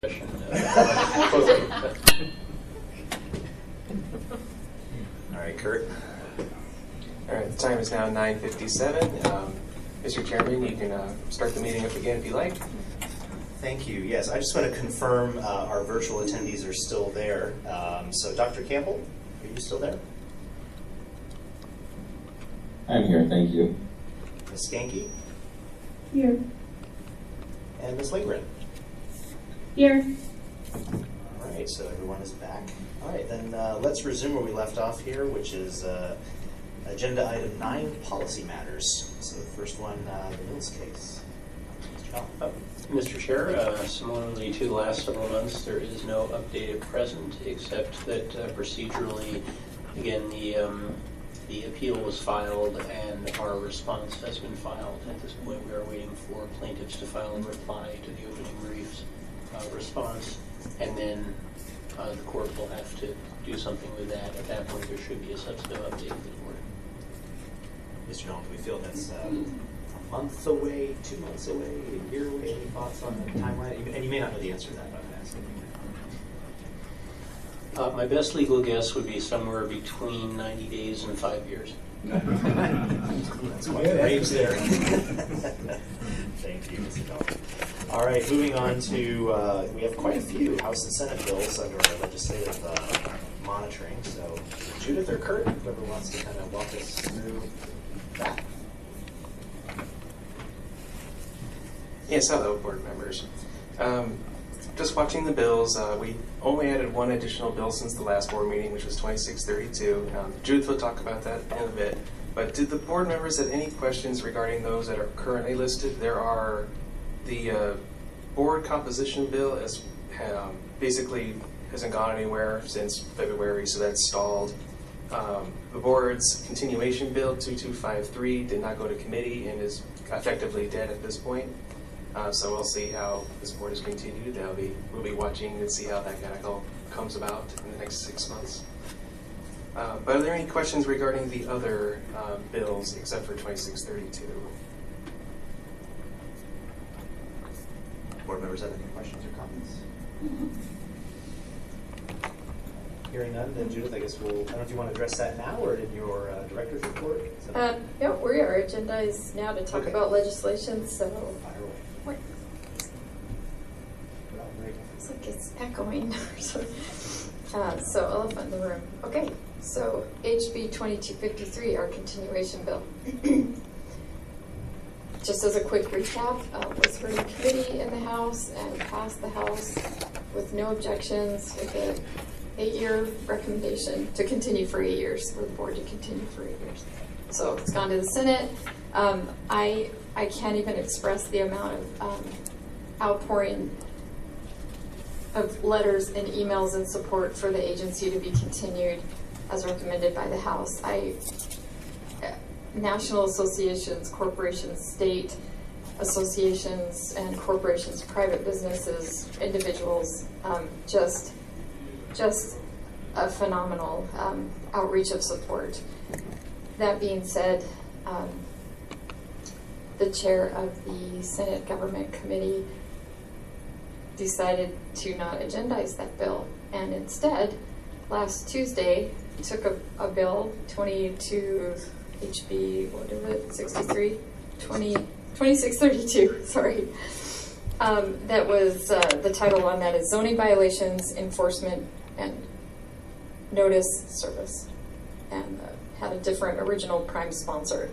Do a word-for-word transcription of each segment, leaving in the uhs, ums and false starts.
All right, Kurt. All right, the time is now nine fifty-seven. Um, Mister Chairman, you can uh, start the meeting up again if you like. Thank you. Yes, I just want to confirm uh, our virtual attendees are still there. Um, so, Doctor Campbell, are you still there? I'm here, thank you. Miz Skanke? Here. And Miz Lindgren? Here. All right, so everyone is back. All right, then uh, let's resume where we left off here, which is uh, agenda item nine, policy matters. So the first one, uh, the Mills case. Mister Allen. Uh, Mister Chair, uh, similarly to the last several months, there is no update at present, except that uh, procedurally, again, the um, the appeal was filed and our response has been filed. At this point, we are waiting for plaintiffs to file a reply to the opening briefs uh, response, and then uh, the court will have to do something with that. At that point, there should be a substantive update to the court. Mister Allen, do we feel that's um, a month away, two months away, a year away? Any thoughts on the timeline? And you may not know the answer to that, but I'm asking. Uh, my best legal guess would be somewhere between ninety days and five years. That's quite a range there. Thank you, Mister Allen. All right, moving on to, uh, we have quite a few House and Senate bills under our legislative uh, monitoring. So Judith or Kurt, whoever wants to kind of walk us through that. Yes, hello, board members. Um, just watching the bills, uh, we only added one additional bill since the last board meeting, which was twenty-six thirty-two. Um, Judith will talk about that in a bit. But did the board members have any questions regarding those that are currently listed? There are the uh, board composition bill is um, basically hasn't gone anywhere since February, so that's stalled. Um, the board's continuation bill two two five three did not go to committee and is effectively dead at this point. Uh, so we'll see how this board is continued. That'll be, we'll be watching and see how that kind of all comes about in the next six months. Uh, but are there any questions regarding the other uh, bills except for twenty-six thirty-two? Board members have any questions or comments? Hearing none, then Judith, I guess we'll, I don't know if you want to address that now or in your uh, director's report. So Uh, no, we our agenda is now to talk Okay. about legislation, so fire away. what? Well, very good. It's like it's echoing. uh, so elephant in the room. Okay, so H B twenty-two fifty-three, our continuation bill. Just as a quick recap, uh, was heard in committee in the House and passed the House with no objections, with an eight-year recommendation to continue for eight years, for the board to continue for eight years. So it's gone to the Senate. Um, I I can't even express the amount of um, outpouring of letters and emails in support for the agency to be continued as recommended by the House. I national associations, corporations, state associations, and corporations, private businesses, individuals, um, just just a phenomenal um, outreach of support. That being said, um, the chair of the Senate Government Committee decided to not agendize that bill, and instead, last Tuesday, took a, a bill, twenty-two H B, what is it, sixty-three? twenty, twenty-six thirty-two, sorry. Um, that was, uh, the title on that is Zoning Violations, Enforcement, and Notice Service, and uh, had a different original prime sponsor.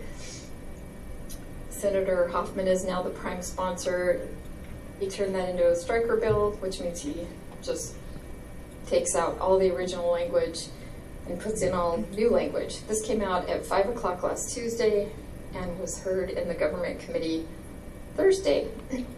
Senator Hoffman is now the prime sponsor. He turned that into a striker bill, which means he just takes out all the original language and puts in all new language. This came out at five o'clock last Tuesday and was heard in the Government Committee Thursday.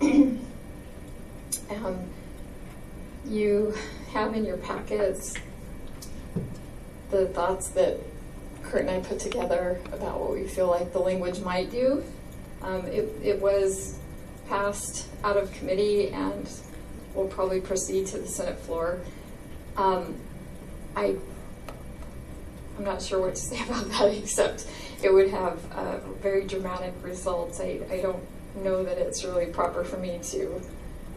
um, you have in your packets the thoughts that Kurt and I put together about what we feel like the language might do. Um, it, it was passed out of committee and will probably proceed to the Senate floor. Um, I I'm not sure what to say about that, except it would have uh, very dramatic results. I, I don't know that it's really proper for me to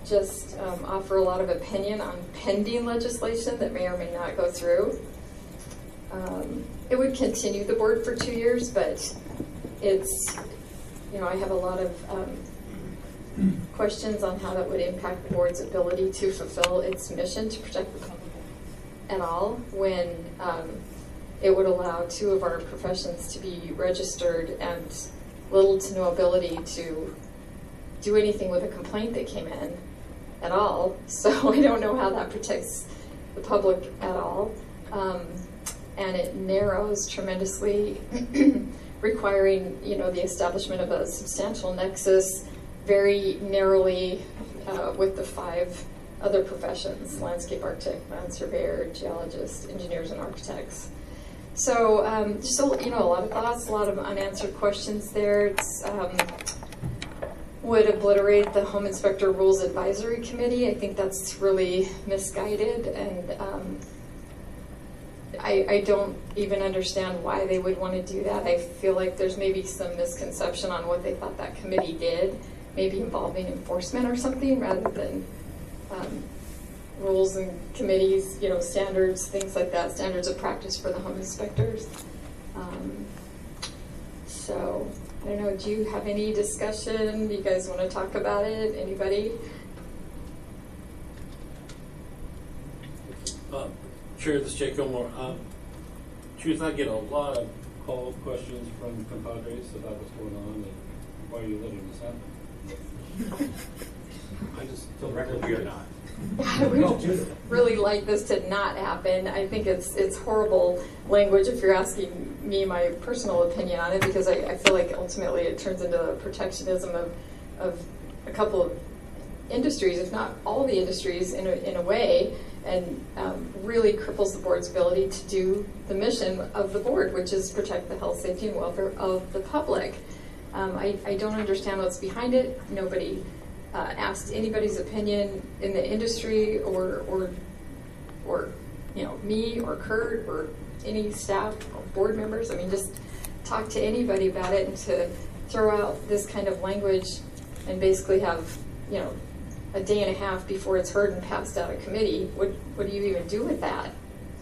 just um, offer a lot of opinion on pending legislation that may or may not go through. Um, it would continue the board for two years, but it's, you know, I have a lot of um, questions on how that would impact the board's ability to fulfill its mission to protect the public at all, when um, it would allow two of our professions to be registered and little to no ability to do anything with a complaint that came in at all. So I don't know how that protects the public at all. Um, and it narrows tremendously, requiring, you know, the establishment of a substantial nexus very narrowly uh, with the five other professions: landscape architect, land surveyor, geologist, engineers, and architects. So um, just a, you know, a lot of thoughts, a lot of unanswered questions there. It's um, would obliterate the Home Inspector Rules Advisory Committee. I think that's really misguided, and um, I, I don't even understand why they would want to do that. I feel like there's maybe some misconception on what they thought that committee did, maybe involving enforcement or something, rather than um, rules and committees, you know, standards, things like that, standards of practice for the home inspectors. Um, so, I don't know, do you have any discussion? Do you guys want to talk about it? Anybody? Uh, Chair, this is Jay Gilmore. Um, truth, I get a lot of call questions from compadres about what's going on and why are you letting this happen? I just don't record we are not. I would really like this to not happen. I think it's it's horrible language if you're asking me my personal opinion on it, because I, I feel like ultimately it turns into a protectionism of, of a couple of industries, if not all the industries in a, in a way, and um, really cripples the board's ability to do the mission of the board, which is protect the health, safety, and welfare of the public. Um, I, I don't understand what's behind it. Nobody uh, asked anybody's opinion in the industry, or, or, or, you know, me or Kurt or any staff or board members. I mean, just talk to anybody about it, and to throw out this kind of language and basically have, you know, a day and a half before it's heard and passed out of committee. What, what do you even do with that?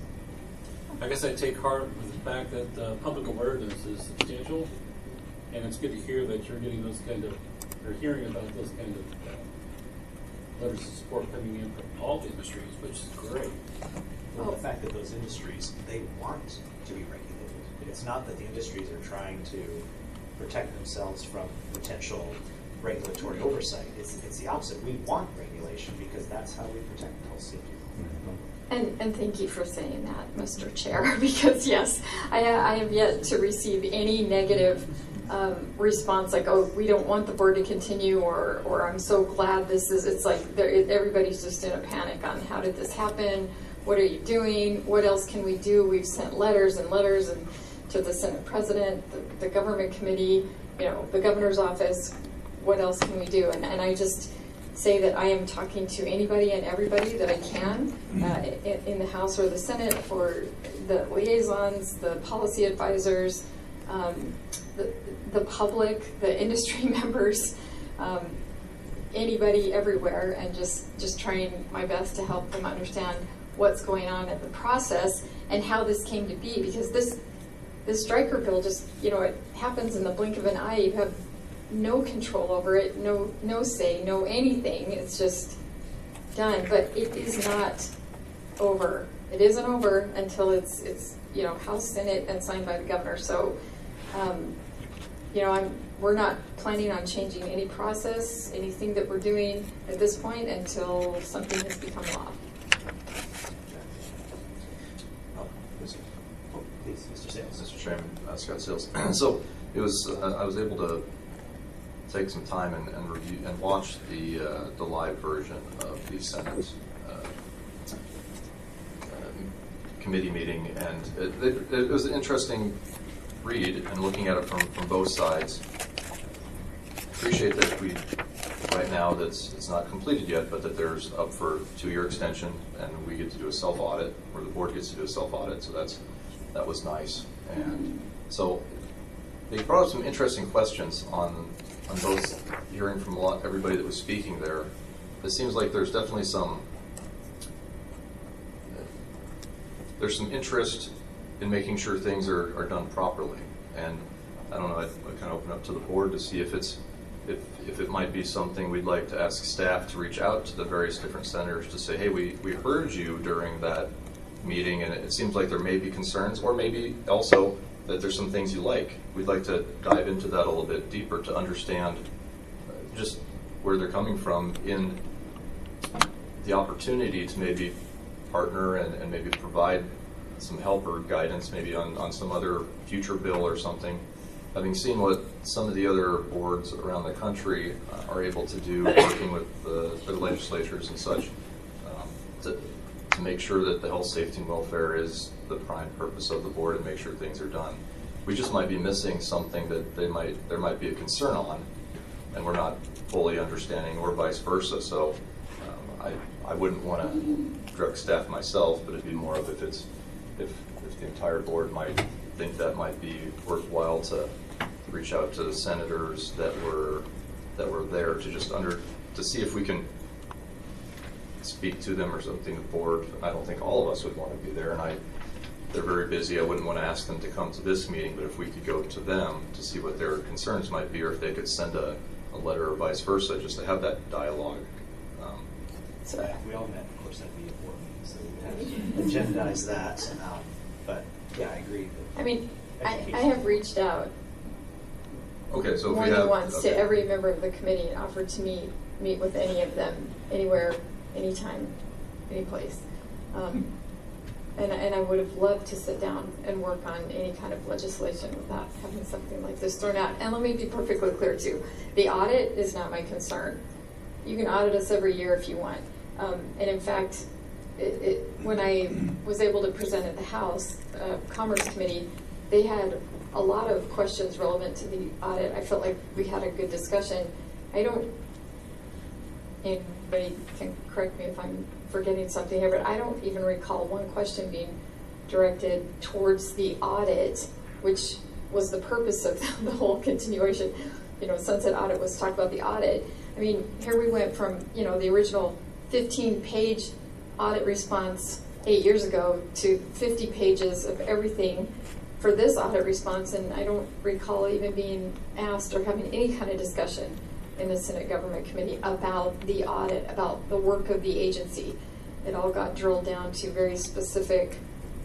I guess I take heart with the fact that uh, public awareness is substantial, and it's good to hear that you're getting those kind of, or hearing about those kind of uh, letters of support coming in from all the industries, which is great. Well, the fact that those industries, they want to be regulated. It's not that the industries are trying to protect themselves from potential regulatory oversight. It's, it's the opposite. We want regulation because that's how we protect health, safety. And, and thank you for saying that, Mister Chair, because yes, I, I have yet to receive any negative um, response like, oh, we don't want the board to continue, or, or I'm so glad this is, it's like everybody's just in a panic on how did this happen, what are you doing, what else can we do? We've sent letters and letters and to the Senate President, the, the government committee, you know, the governor's office. What else can we do? And, and I just say that I am talking to anybody and everybody that I can uh, in, in the House or the Senate, for the liaisons, the policy advisors, um, the, the public, the industry members, um, anybody everywhere, and just, just trying my best to help them understand what's going on in the process and how this came to be. Because this, this Stryker bill just, you know, it happens in the blink of an eye. You have no control over it, no no say, no anything. It's just done. But it is not over. It isn't over until it's it's you know, House, Senate, and signed by the governor. So um, you know, I'm we're not planning on changing any process, anything that we're doing at this point until something has become law. Oh, please, Mister Sales. Mister Chairman, uh, Scott Sales. So it was uh, I was able to take some time and, and review and watch the uh, the live version of the Senate uh, um, committee meeting, and it, it, it was an interesting read and looking at it from, from both sides. Appreciate that we right now that's it's not completed yet, but that there's up for two-year extension, and we get to do a self-audit, or the board gets to do a self-audit. So that's that was nice, and so they brought up some interesting questions on. on both hearing from a lot, everybody that was speaking there, it seems like there's definitely some, there's some interest in making sure things are, are done properly. And I don't know, I'd, I'd kind of open up to the board to see if it's, if, if it might be something we'd like to ask staff to reach out to the various different centers to say, hey, we, we heard you during that meeting, and it, it seems like there may be concerns, or maybe also that there's some things you like. We'd like to dive into that a little bit deeper to understand just where they're coming from in the opportunity to maybe partner and, and maybe provide some help or guidance maybe on, on some other future bill or something. Having seen what some of the other boards around the country uh, are able to do, working with the, the legislatures and such, um, to, to make sure that the health, safety, and welfare is the prime purpose of the board and make sure things are done. We just might be missing something that they might there might be a concern on, and we're not fully understanding, or vice versa. So um, I I wouldn't want to direct staff myself, but it'd be more of if it's if if the entire board might think that might be worthwhile to reach out to the senators that were that were there to just under to see if we can speak to them or something. The board, I don't think all of us would want to be there, and I they're very busy. I wouldn't want to ask them to come to this meeting, but if we could go to them to see what their concerns might be, or if they could send a, a letter or vice versa, just to have that dialogue. Um, So if we all met, of course, that'd be a board meeting, so we'd have to agendize that. Um, but yeah, I agree. that I mean, I, education- I have reached out okay, so if more we than have once okay. to every member of the committee and offered to meet meet with any of them, anywhere, anytime, any place. Um, and, and I would have loved to sit down and work on any kind of legislation without having something like this thrown out. And let me be perfectly clear too, the audit is not my concern. You can audit us every year if you want. Um, and in fact, it, it, when I was able to present at the House uh, Commerce Committee, they had a lot of questions relevant to the audit. I felt like we had a good discussion. I don't, anybody can correct me if I'm forgetting something here, but I don't even recall one question being directed towards the audit, which was the purpose of the whole continuation. You know, Sunset Audit was talk about the audit. I mean, here we went from, you know, the original fifteen page audit response eight years ago to fifty pages of everything for this audit response, and I don't recall even being asked or having any kind of discussion in the Senate Government Committee about the audit, about the work of the agency. It all got drilled down to very specific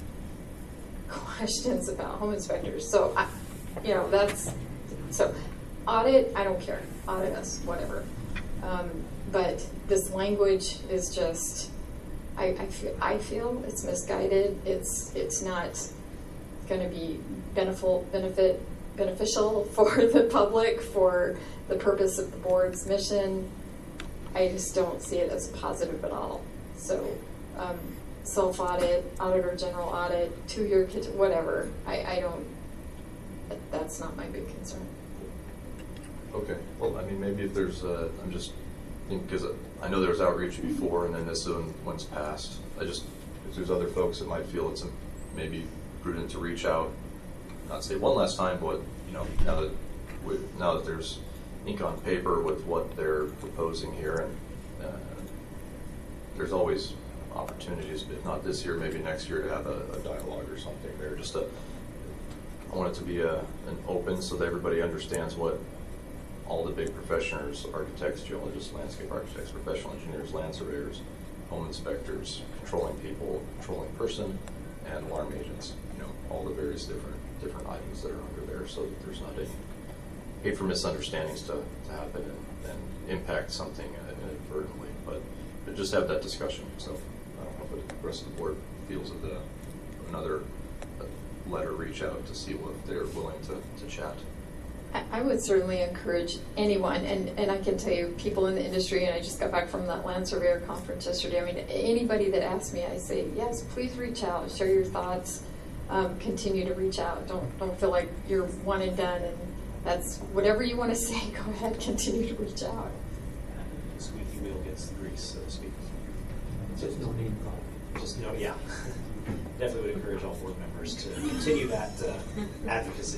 questions about home inspectors. So, I, you know, that's, so audit, I don't care. Audit us, whatever. Um, but this language is just, I, I, feel, I feel it's misguided. It's, it's not going to be benefit, benefit, beneficial for the public, for the purpose of the board's mission. I just don't see it as positive at all. So um, self-audit, auditor general audit, two-year, whatever, I, I don't, that's not my big concern. Okay, well, I mean, maybe if there's, uh, I'm just thinking, because I know there was outreach before, and then this one, one's passed. I just, if there's other folks that might feel it's a, maybe prudent to reach out, not say one last time, but, you know, now that, with, now that there's ink on paper with what they're proposing here, and uh, there's always opportunities, if not this year, maybe next year, to have a, a dialogue or something there. Just a, I want it to be a, an open so that everybody understands what all the big professionals, architects, geologists, landscape architects, professional engineers, land surveyors, home inspectors, controlling people, controlling person, and alarm agents, you know, all the various different different items that are under there, so that there's not any, hate for misunderstandings to, to happen and, and impact something inadvertently, but, but just have that discussion. So I don't know if the rest of the board feels of the, another letter reach out to see what they're willing to, to chat. I would certainly encourage anyone, and, and I can tell you, people in the industry, and I just got back from that land surveyor conference yesterday. I mean, anybody that asks me, I say, yes, please reach out, share your thoughts, um, continue to reach out. Don't don't feel like you're one and done, and that's whatever you want to say, go ahead, continue to reach out. The squeaky wheel gets the grease, so to speak. Just no name calling. Just no, yeah. Definitely would encourage all board members to continue that uh, advocacy.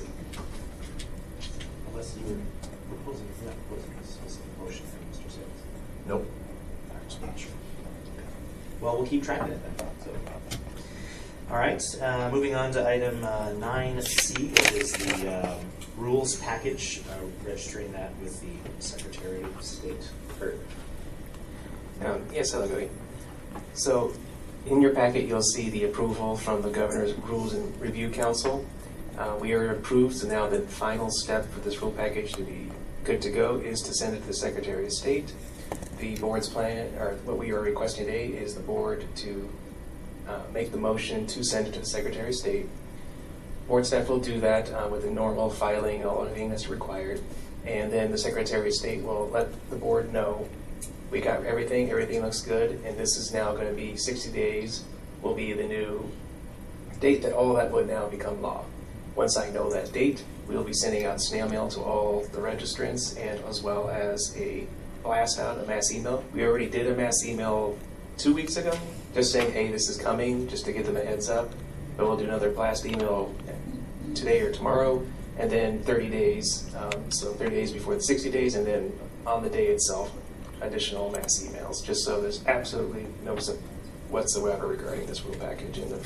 Unless you were proposing, you're not proposing a specific motion for Mister Sales. Nope. Uh, Sure. Well, we'll keep tracking it then. So. All right, uh, moving on to item uh, nine C, which is the um, rules package, uh, registering that with the Secretary of State. Kurt. Um, yes, hello, Cody. So, in your packet, you'll see the approval from the Governor's Rules and Review Council. Uh, we are approved, so now the final step for this rule package to be good to go is to send it to the Secretary of State. The board's plan, or what we are requesting today, is the board to uh, make the motion to send it to the Secretary of State. Board staff will do that uh, with the normal filing and all everything that's required, and then the Secretary of State will let the board know we got everything, everything looks good, and this is now going to be sixty days will be the new date that all that would now become law. Once I know that date, we'll be sending out snail mail to all the registrants, and as well as a blast out, a mass email. We already did a mass email two weeks ago, just saying, hey, this is coming, just to give them a heads up. But we'll do another blast email today or tomorrow, and then thirty days, um, so thirty days before the sixty days, and then on the day itself, additional mass emails, just so there's absolutely no whatsoever regarding this rule package in the.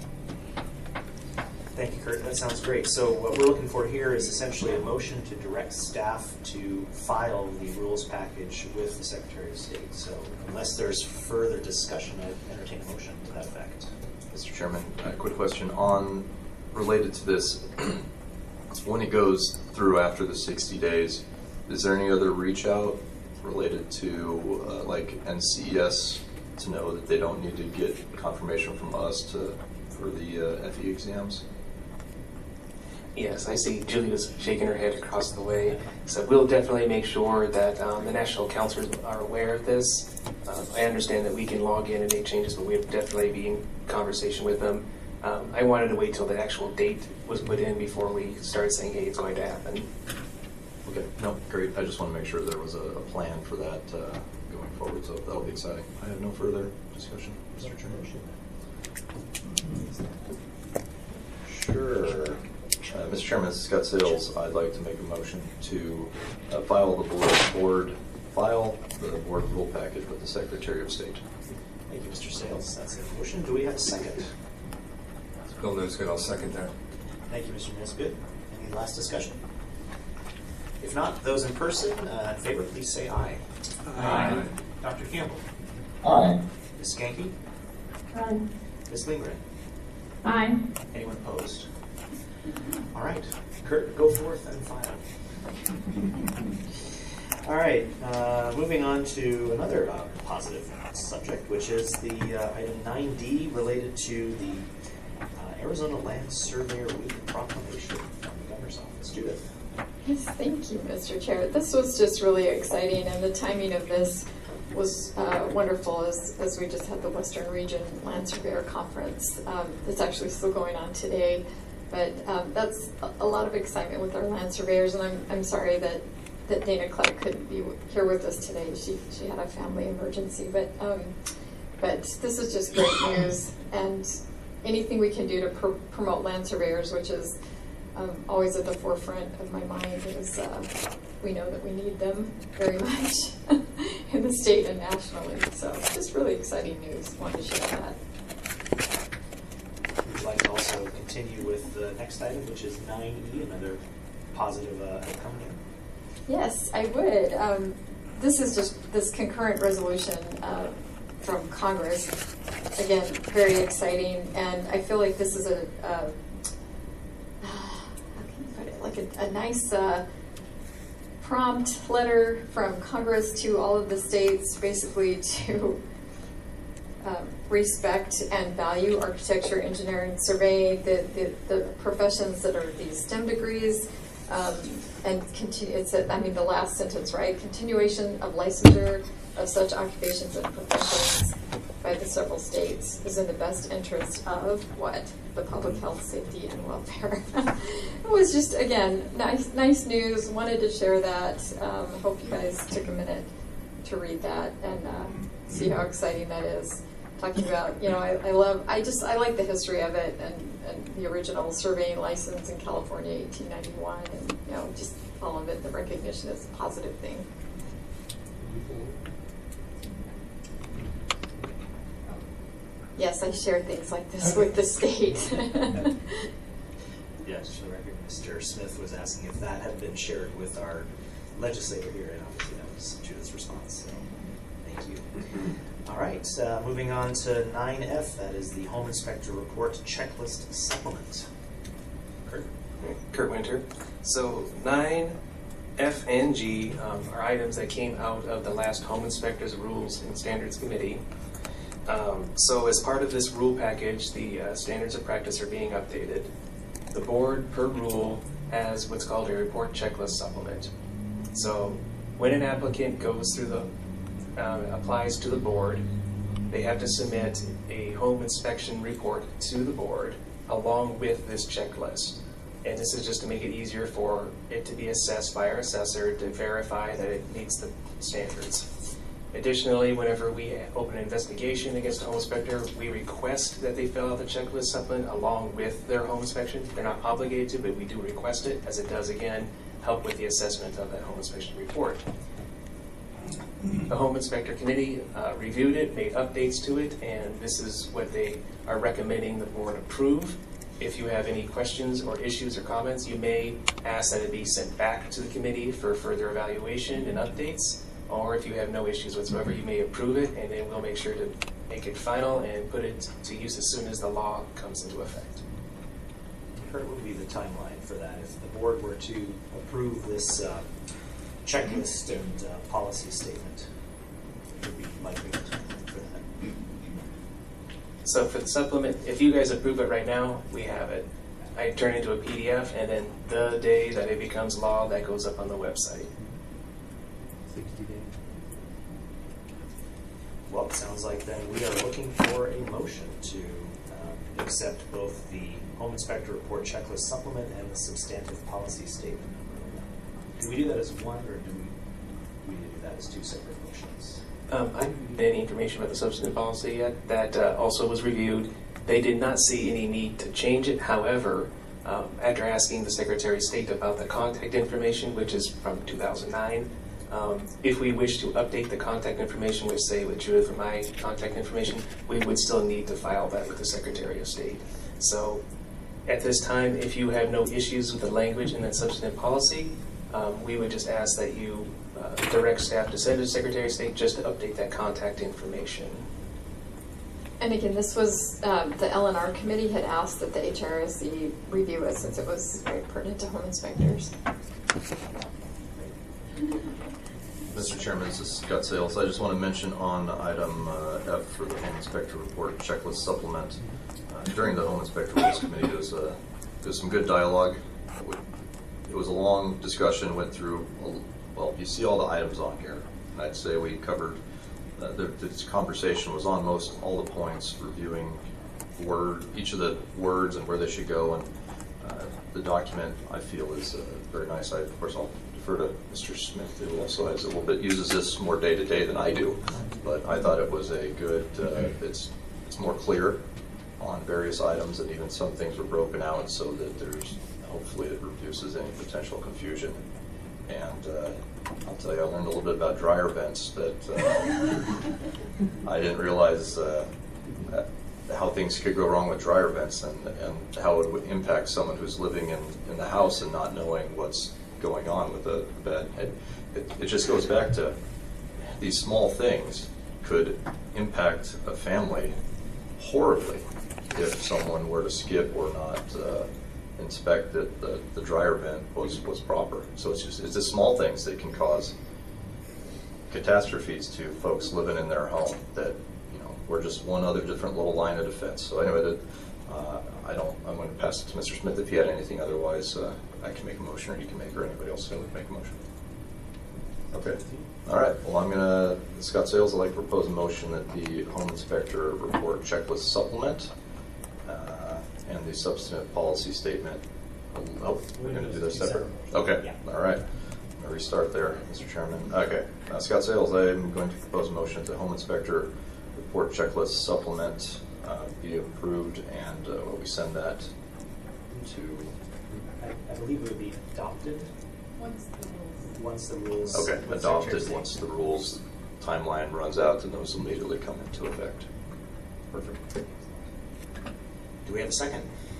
Thank you, Kurt. That sounds great. So what we're looking for here is essentially a motion to direct staff to file the rules package with the Secretary of State. So unless there's further discussion, I'd entertain a motion to that effect. Mister Chairman, a quick question on related to this. When it goes through after the sixty days, is there any other reach out related to uh, like N C E S to know that they don't need to get confirmation from us to for the uh, F E exams? Yes, I see Julie was shaking her head across the way. So we'll definitely make sure that um, the national counselors are aware of this. Uh, I understand that we can log in and make changes, but we'll definitely be in conversation with them. Um, I wanted to wait till the actual date was put in before we started saying, hey, it's going to happen. Okay, no, great. I just want to make sure there was a, a plan for that uh, going forward, so that'll be exciting. I have no further discussion, Mister Chairman. Sure. Uh, Mister Chairman, this is Scott Sales. I'd like to make a motion to uh, file the board, board file the board rule package with the Secretary of State. Thank you, Mister Sales. That's a motion. Do we have a second? Bill Nisgut, I'll second that. Thank you, Mister Nisgut. Any last discussion? If not, those in person uh, in favor, please say aye. Aye. Doctor Campbell. Aye. Miz Skanke. Aye. Miz Lindgren. Aye. Anyone opposed? All right, Kurt, go forth and file. All right, uh, moving on to another uh, positive subject, which is the uh, item nine D related to the uh, Arizona Land Surveyor Week proclamation from the Governor's Office. Judith. Yes, thank you, Mister Chair. This was just really exciting, and the timing of this was uh, wonderful as, as we just had the Western Region Land Surveyor Conference. Um, it's actually still going on today. But um, that's a lot of excitement with our land surveyors, and I'm, I'm sorry that, that Dana Clark couldn't be here with us today. She, she had a family emergency, but, um, but this is just great news, and anything we can do to pr promote land surveyors, which is um, always at the forefront of my mind, is uh, we know that we need them very much in the state and nationally. So just really exciting news. Wanted to share that. Would you like to also continue with the next item, which is nine E, another positive uh, outcome here? Yes, I would. Um, this is just this concurrent resolution uh, from Congress. Again, very exciting, and I feel like this is a, uh, how can you put it, like a, a nice uh, prompt letter from Congress to all of the states, basically to Um, respect and value architecture, engineering, surveying, the, the, the professions that are these STEM degrees, um, and continue, it's a, I mean the last sentence, right? Continuation of licensure of such occupations and professions by the several states is in the best interest of what? The public health, safety, and welfare. It was just, again, nice, nice news. Wanted to share that. Um, hope you guys took a minute to read that and uh, see how exciting that is. Talking about, you know, I, I love, I just, I like the history of it, and, and the original surveying license in California, eighteen ninety-one, and, you know, just all of it, the recognition is a positive thing. Yes, I share things like this with the state. Yeah, just for the record, Mister Smith was asking if that had been shared with our legislator here, and obviously that was Judith's response, so thank you. All right, uh, moving on to nine F, that is the Home Inspector Report Checklist Supplement. Kurt? Kurt Winter. So nine F and G um, are items that came out of the last Home Inspector's Rules and Standards Committee. Um, so as part of this rule package, the uh, standards of practice are being updated. The board, per rule, has what's called a report checklist supplement. So when an applicant goes through the, um, applies to the board, they have to submit a home inspection report to the board along with this checklist. And this is just to make it easier for it to be assessed by our assessor to verify that it meets the standards. Additionally, whenever we open an investigation against a home inspector, we request that they fill out the checklist supplement along with their home inspection. They're not obligated to, but we do request it, as it does, again, help with the assessment of that home inspection report. The Home Inspector Committee uh, reviewed it, made updates to it, and this is what they are recommending the board approve. If you have any questions or issues or comments, you may ask that it be sent back to the committee for further evaluation and updates. Or if you have no issues whatsoever, you may approve it, and then we'll make sure to make it final and put it to use as soon as the law comes into effect. Kurt, what would be the timeline for that? If the board were to approve this uh, checklist and uh, policy statement, what would be likely the timeline for that? So for the supplement, if you guys approve it right now, we have it. I turn it into a P D F, and then the day that it becomes law, that goes up on the website. sixty days. Well, it sounds like then we are looking for a motion to um, accept both the Home Inspector Report Checklist Supplement and the Substantive Policy Statement. Do we do that as one, or do we, we do that as two separate motions? Um, I haven't had any information about the substantive policy yet. That uh, also was reviewed. They did not see any need to change it. However, um, after asking the Secretary of State about the contact information, which is from two thousand nine, um, if we wish to update the contact information, which say with Judith or my contact information, we would still need to file that with the Secretary of State. So at this time, if you have no issues with the language in that substantive policy, um, we would just ask that you uh, direct staff to send to the Secretary of State just to update that contact information. And again, this was, um, the L N R committee had asked that the H R S C review it since it was very pertinent to home inspectors. Mister Chairman, this is Scott Sales. I just want to mention on item uh, F for the Home Inspector Report Checklist Supplement. Uh, during the Home Inspector Rules Committee, there was, uh, there was some good dialogue. It was a long discussion, went through, well, you see all the items on here. And I'd say we covered, uh, the, this conversation was on most all the points, reviewing word, each of the words and where they should go. And uh, the document, I feel, is uh, very nice. I, of course, I'll defer to Mister Smith, who also has a little bit, uses this more day to day than I do. But I thought it was a good, uh, it's, it's more clear on various items, and even some things were broken out so that there's, hopefully it reduces any potential confusion. And uh, I'll tell you, I learned a little bit about dryer vents that uh, I didn't realize uh, how things could go wrong with dryer vents, and, and how it would impact someone who's living in, in the house and not knowing what's going on with the vent. It, it, it just goes back to these small things could impact a family horribly if someone were to skip or not uh, inspect that the, the dryer vent was, was proper. So it's just, it's just small things that can cause catastrophes to folks living in their home that, you know, we're just one other different little line of defense. So anyway, that, uh, I don't, I'm going to pass it to Mister Smith if he had anything. Otherwise, uh, I can make a motion, or he can make, or anybody else can make a motion. Okay. All right. Well, I'm going to, Scott Sales, I'd like to propose a motion that the Home Inspector Report Checklist Supplement uh, and the Substantive Policy Statement. Oh, we're going to do this separate. Okay. Yeah. All right. I'm going to restart there, Mister Chairman. Okay. Uh, Scott Sales, I'm going to propose a motion that the Home Inspector Report Checklist Supplement uh, be approved, and uh, we send that to. I, I believe it would be adopted. Once the rules. Once the rules. Okay, adopted once the rules timeline runs out, and those immediately come into effect. Perfect. Do we have a second?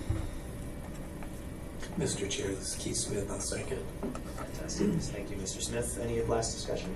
Mister Chair, this is Keith Smith. I'll second. Fantastic. Thank you, Mister Smith. Any last discussion?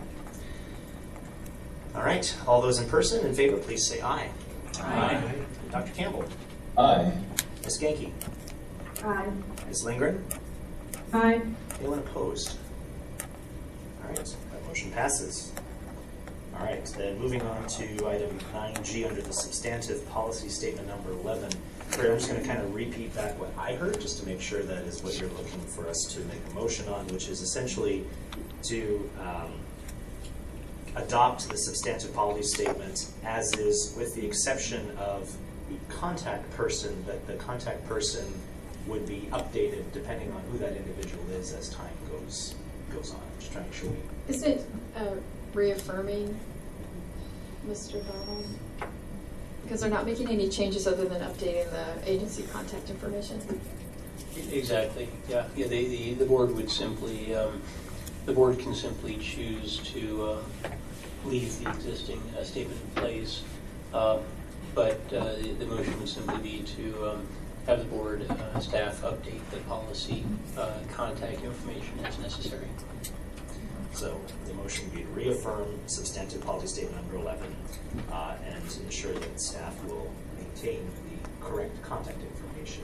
All right. All those in person in favor, please say aye. Aye. Doctor Campbell. Aye. Miz Genke. Aye. Miz Lindgren. Aye. Anyone opposed? All right. That motion passes. All right. Then moving on to item nine G under the substantive policy statement number eleven. I'm just going to kind of repeat back what I heard just to make sure that is what you're looking for us to make a motion on, which is essentially to um, adopt the substantive policy statement as is, with the exception of the contact person, that the contact person would be updated depending on who that individual is as time goes goes on. I'm just trying to make sure we... Is it uh, reaffirming, Mister Bowden? Because they're not making any changes other than updating the agency contact information. Exactly. Yeah. Yeah. They, the the board would simply um, the board can simply choose to uh, leave the existing uh, statement in place, uh, but uh, the, the motion would simply be to um, have the board uh, staff update the policy uh, contact information as necessary. So the motion would be to reaffirm substantive policy statement number eleven uh, and to ensure that staff will maintain the correct contact information.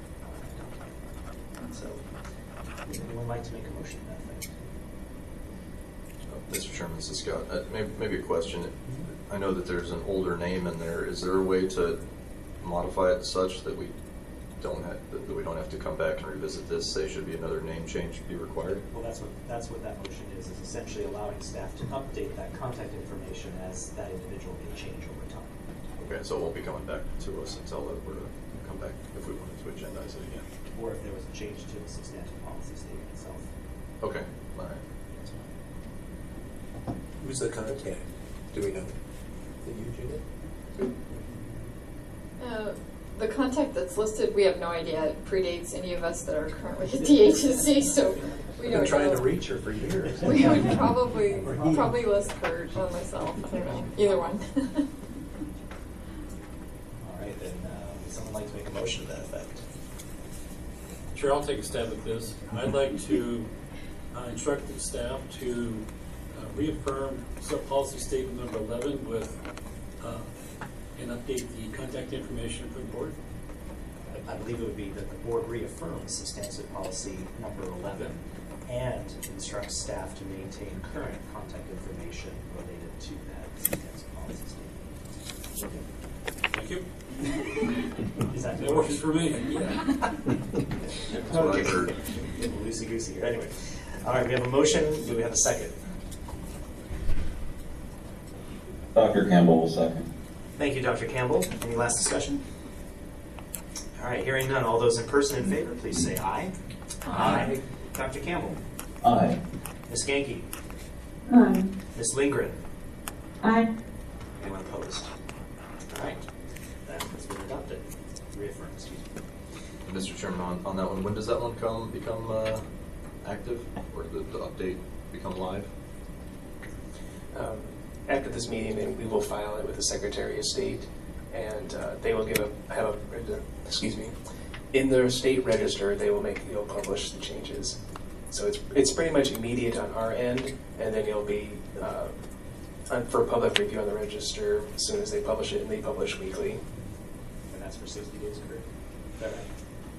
So would anyone like to make a motion to that effect? Uh, Mister Chairman, this is Scott. Uh, maybe, maybe a question. I know that there's an older name in there. Is there a way to modify it such that we don't have that we don't have to come back and revisit this? Say, should be another name change be required? Well, that's what that's what that motion is. Is essentially allowing staff to update that contact information as that individual may change over time. Okay, so it won't be coming back to us until that we're to come back if we wanted to agendize it again. Or if there was a change to the substantive policy statement itself. Okay, all right. Who's the contact? Do we know? Did you, Judith? Uh, the contact that's listed, we have no idea. It predates any of us that are currently at the agency, so we I've don't been trying know. to reach her for years. We would probably probably list her or myself. I don't know. Either one. All right, then uh, would someone like to make a motion to that effect? Sure, I'll take a stab at this. I'd like to uh, instruct the staff to uh, reaffirm sub-policy statement number eleven with uh, and update the contact information for the board. I, I believe it would be that the board reaffirms substantive policy number eleven and instructs staff to maintain current contact information related to that substantive policy statement. Thank you. Is that That works for me. Yeah. That's what I heard. Loosey goosey here. Anyway, all right. We have a motion. Do we have a second? Doctor Campbell will second. Thank you, Doctor Campbell. Any last discussion? All right. Hearing none. All those in person in favor, please say aye. Aye. Doctor Campbell. Aye. Miz Genke. Aye. Miz Lindgren. Aye. Anyone opposed? All right. That has been adopted. Reaffirmed, excuse me. Mister Chairman, on, on that one, when does that one come become uh, active, or the, the update become live? Um, after this meeting, then we will file it with the Secretary of State, and uh, they will give a have a excuse me in their state register. They will make they'll publish the changes. So it's it's pretty much immediate on our end, and then it'll be uh, on, for public review on the register as soon as they publish it, and they publish weekly. And that's for sixty days, correct? Is that right?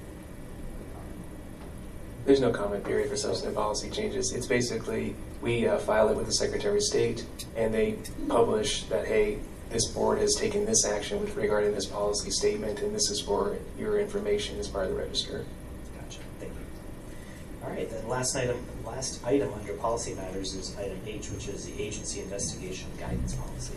There's no comment period for substantive policy changes. It's basically, we uh, file it with the Secretary of State, and they publish that, hey, this board has taken this action with regarding this policy statement, and this is for your information as part of the register. Gotcha. Thank you. All right, then last item, last item under policy matters is item H, which is the agency investigation guidance policy.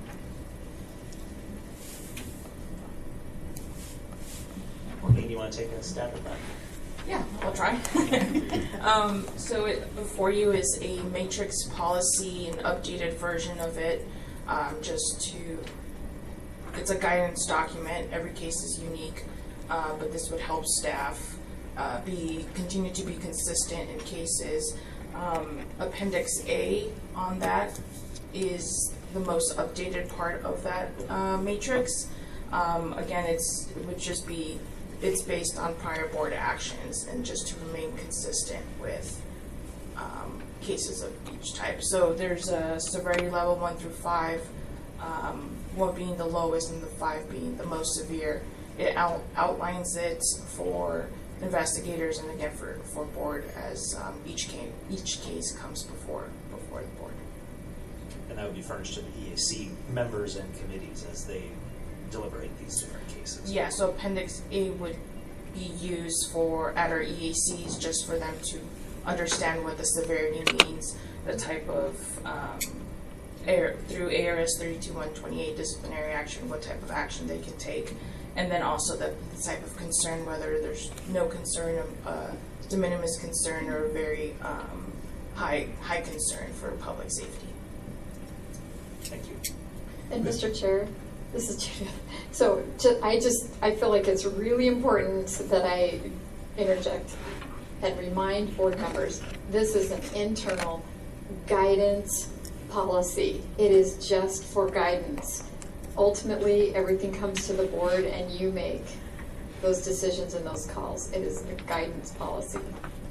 Maureen, you want to take a stab at that? Yeah, I'll try. um, so it, before you is a matrix policy, an updated version of it, um, just to, it's a guidance document. Every case is unique, uh, but this would help staff uh, be continue to be consistent in cases. Um, Appendix A on that is the most updated part of that uh, matrix. Um, again, it's, it would just be, it's based on prior board actions and just to remain consistent with um, cases of each type. So there's a severity level one through five, um, one being the lowest and the five being the most severe. It out, outlines it for investigators and again for, for board as um, each case each case comes before before the board. And that would be furnished to the E A C members and committees as they deliberate these different cases. Yeah, so Appendix A would be used for at our E A Cs just for them to understand what the severity means, the type of um, air, through A R S thirty-two one twenty-eight disciplinary action, what type of action they can take. And then also the type of concern, whether there's no concern, uh, de minimis concern, or very um, high high concern for public safety. Thank you. And Mister Chair, this is Judith. So ju- I just, I feel like it's really important that I interject and remind board members, this is an internal guidance policy. It is just for guidance. Ultimately, everything comes to the board and you make those decisions and those calls. It is a guidance policy.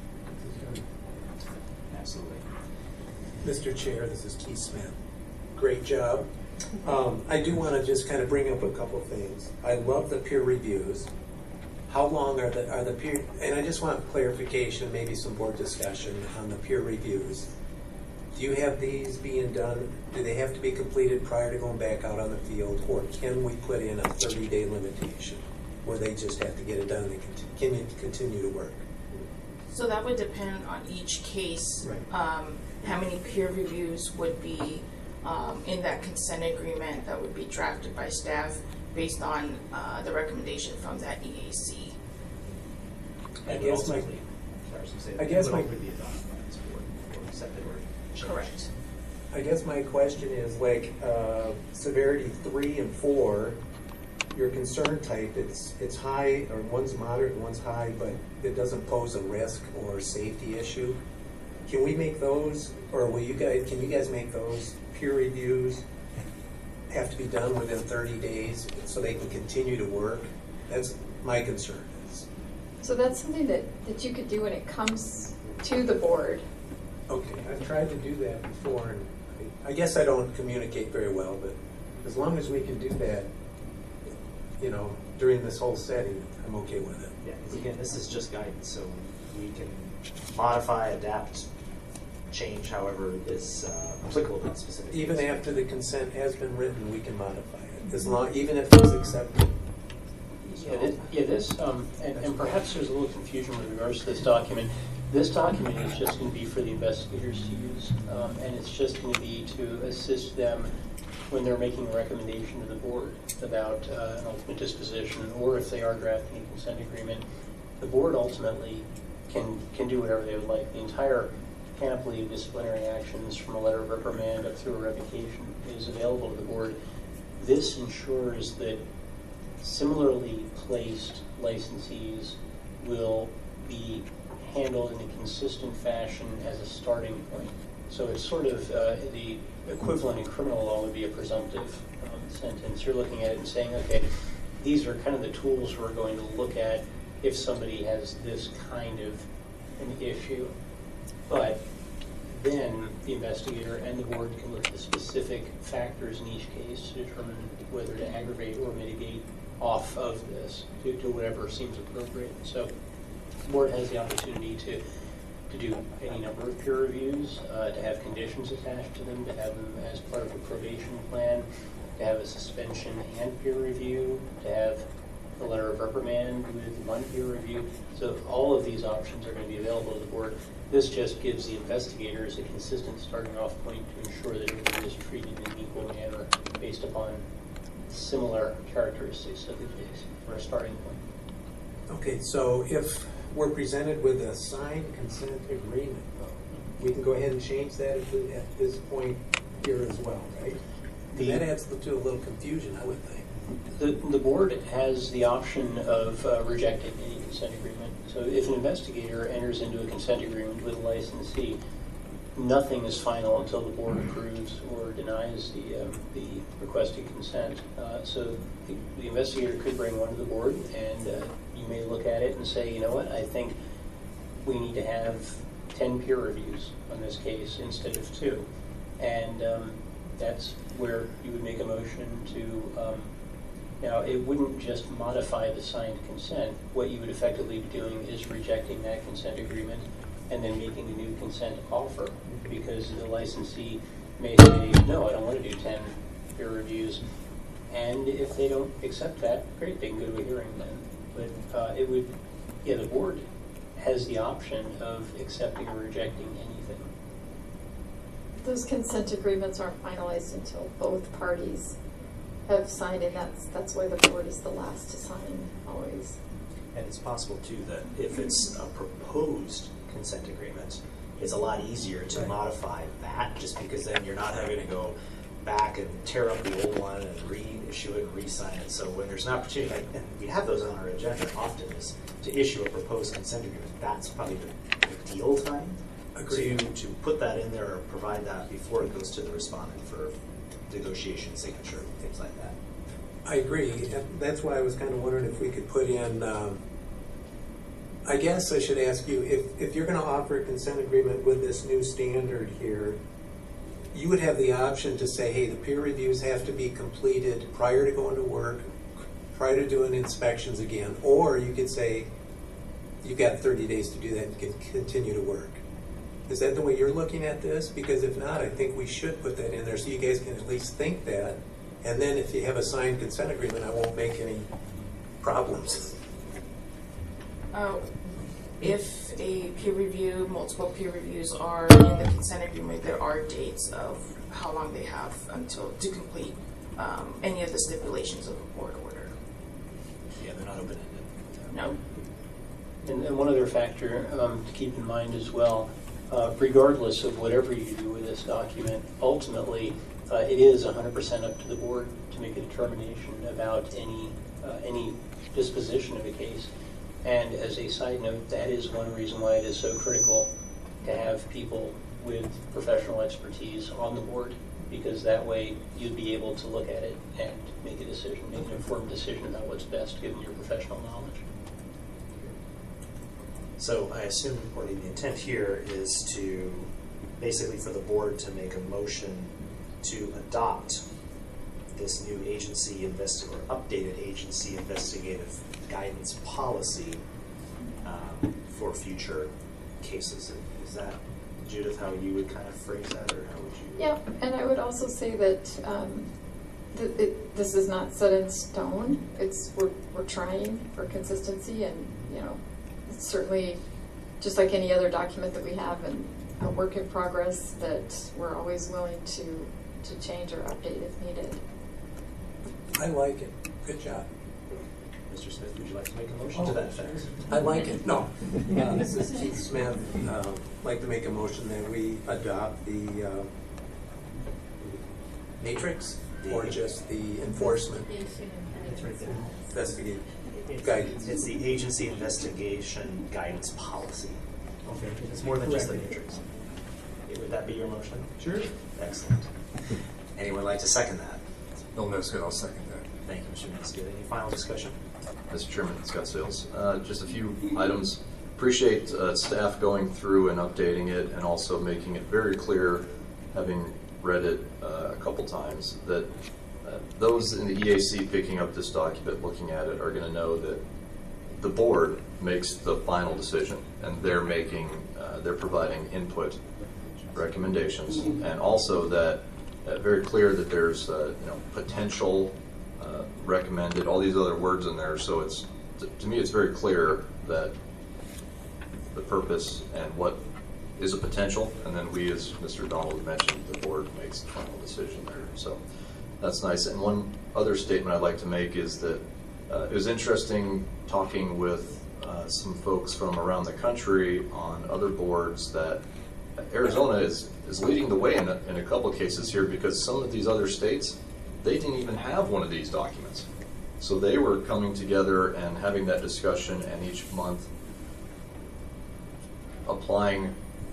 Absolutely. Mister Chair, this is Keith Smith. Great job. Um, I do want to just kind of bring up a couple things. I love the peer reviews. How long are the are the peer? And I just want clarification, maybe some board discussion on the peer reviews. Do you have these being done? Do they have to be completed prior to going back out on the field, or can we put in a thirty-day limitation where they just have to get it done and they can continue to work? So that would depend on each case. Right. Um, how many peer reviews would be um, in that consent agreement that would be drafted by staff based on uh, the recommendation from that E A C. I And guess my- ultimately- sorry, I was gonna say, I guess would my- ultimately be adopted by this board or accepted or changed. Correct. I guess my question is, like, uh, severity three and four, your concern type, it's it's high, or one's moderate and one's high, but it doesn't pose a risk or safety issue. Can we make those, or will you guys, can you guys make those peer reviews have to be done within thirty days so they can continue to work? That's my concern. Is, So that's something that, that you could do when it comes to the board. okay, I've tried to do that before, and I, I guess I don't communicate very well, but as long as we can do that, you know, during this whole setting, I'm okay with it. Yeah, because again, this is just guidance, so we can modify, adapt, change however is uh, applicable to that specific case. Even after the consent has been written, we can modify it, as long, even if it's accepted. Yeah, this, yeah, this um, and, and perhaps there's a little confusion with regards to this document. This document is just going to be for the investigators to use, um, and it's just going to be to assist them when they're making a recommendation to the board about uh, an ultimate disposition, or if they are drafting a consent agreement. The board ultimately can can do whatever they would like. The entire panoply of disciplinary actions, from a letter of reprimand up through a revocation, is available to the board. This ensures that similarly placed licensees will be handled in a consistent fashion as a starting point. So it's sort of uh, the equivalent in criminal law would be a presumptive um, sentence. You're looking at it and saying, okay, these are kind of the tools we're going to look at if somebody has this kind of an issue. But then the investigator and the board can look at the specific factors in each case to determine whether to aggravate or mitigate off of this to, to whatever seems appropriate. So the board has the opportunity to to do any number of peer reviews, uh, to have conditions attached to them, to have them as part of a probation plan, to have a suspension and peer review, to have a letter of reprimand with one peer review. So all of these options are going to be available to the board. This just gives the investigators a consistent starting off point to ensure that everybody is treated in an equal manner based upon similar characteristics of the case for a starting point. Okay, so if we're presented with a signed consent agreement, though, we can go ahead and change that at, the, at this point here as well, right? The- that adds to a little confusion, I would think. The, the board has the option of uh, rejecting any consent agreement. So if an investigator enters into a consent agreement with a licensee, nothing is final until the board approves or denies the, um, the requested consent. Uh, so the, the investigator could bring one to the board, and uh, you may look at it and say, you know what, I think we need to have ten peer reviews on this case instead of two. And um, that's where you would make a motion to, um, now it wouldn't just modify the signed consent. What you would effectively be doing is rejecting that consent agreement and then making a new consent offer, because the licensee may say, no, I don't want to do ten peer reviews. And if they don't accept that, great, they can go to a hearing then. But uh, it would, yeah, the board has the option of accepting or rejecting anything. Those consent agreements aren't finalized until both parties have signed, and that's, that's why the board is the last to sign, always. And it's possible too that if it's a proposed consent agreement, it's a lot easier to Right. modify that, just because then you're not having to go back and tear up the old one and reissue it and re-sign it. So when there's an opportunity, and we have those on our agenda often, is to issue a proposed consent agreement. That's probably the ideal time Agreed. to to put that in there or provide that before it goes to the respondent for negotiation, signature, things like that. I agree. And that's why I was kind of wondering if we could put in, um, I guess I should ask you, if, if you're going to offer a consent agreement with this new standard here, you would have the option to say, hey, the peer reviews have to be completed prior to going to work, prior to doing inspections again, or you could say, you've got thirty days to do that and can continue to work. Is that the way you're looking at this? Because if not, I think we should put that in there so you guys can at least think that. And then if you have a signed consent agreement, I won't make any problems. Uh, if a peer review, multiple peer reviews are in the consent agreement, there are dates of how long they have until to complete um, any of the stipulations of a board order. Yeah, they're not open-ended. No. And, and one other factor um, to keep in mind as well, uh, regardless of whatever you do with this document, ultimately uh, it is one hundred percent up to the board to make a determination about any uh, any disposition of a case. And as a side note, that is one reason why it is so critical to have people with professional expertise on the board, because that way you'd be able to look at it and make a decision, make an informed decision about what's best given your professional knowledge. So I assume, Courtney, the intent here is to basically for the board to make a motion to adopt this new agency investi- or updated agency investigative guidance policy um, for future cases. Is that, Judith, how you would kind of phrase that, or how would you? Yeah, and I would also say that um, th it, this is not set in stone. It's we're we're trying for consistency, and you know, it's certainly just like any other document that we have, and a work in progress that we're always willing to to change or update if needed. I like it. Good job. Mister Smith, would you like to make a motion to that effect? I like it. No. Uh, this is Keith Smith. Uh, I'd like to make a motion that we adopt the uh, matrix or just the enforcement investigative guidance. It's the agency investigation guidance policy. Okay. It's more than just the matrix. Would that be your motion? Sure. Excellent. Anyone like to second that? Bill Nesbitt, I'll second that. Thank you, Mister Nesbitt. Any final discussion? Mister Chairman, Scott Sales. Uh, just a few items. Appreciate uh, staff going through and updating it, and also making it very clear, having read it uh, a couple times, that uh, those in the E A C picking up this document, looking at it, are going to know that the board makes the final decision, and they're making, uh, they're providing input, recommendations, and also that uh, very clear that there's uh, you know potential. Uh, recommended, all these other words in there, so it's, to, to me it's very clear that the purpose and what is a potential, and then we, as Mister Donald mentioned, the board makes the final decision there. So that's nice. And one other statement I'd like to make is that uh, it was interesting talking with uh, some folks from around the country on other boards that Arizona is, is leading the way in a, in a couple of cases here, because some of these other states, they didn't even have one of these documents. So they were coming together and having that discussion, and each month applying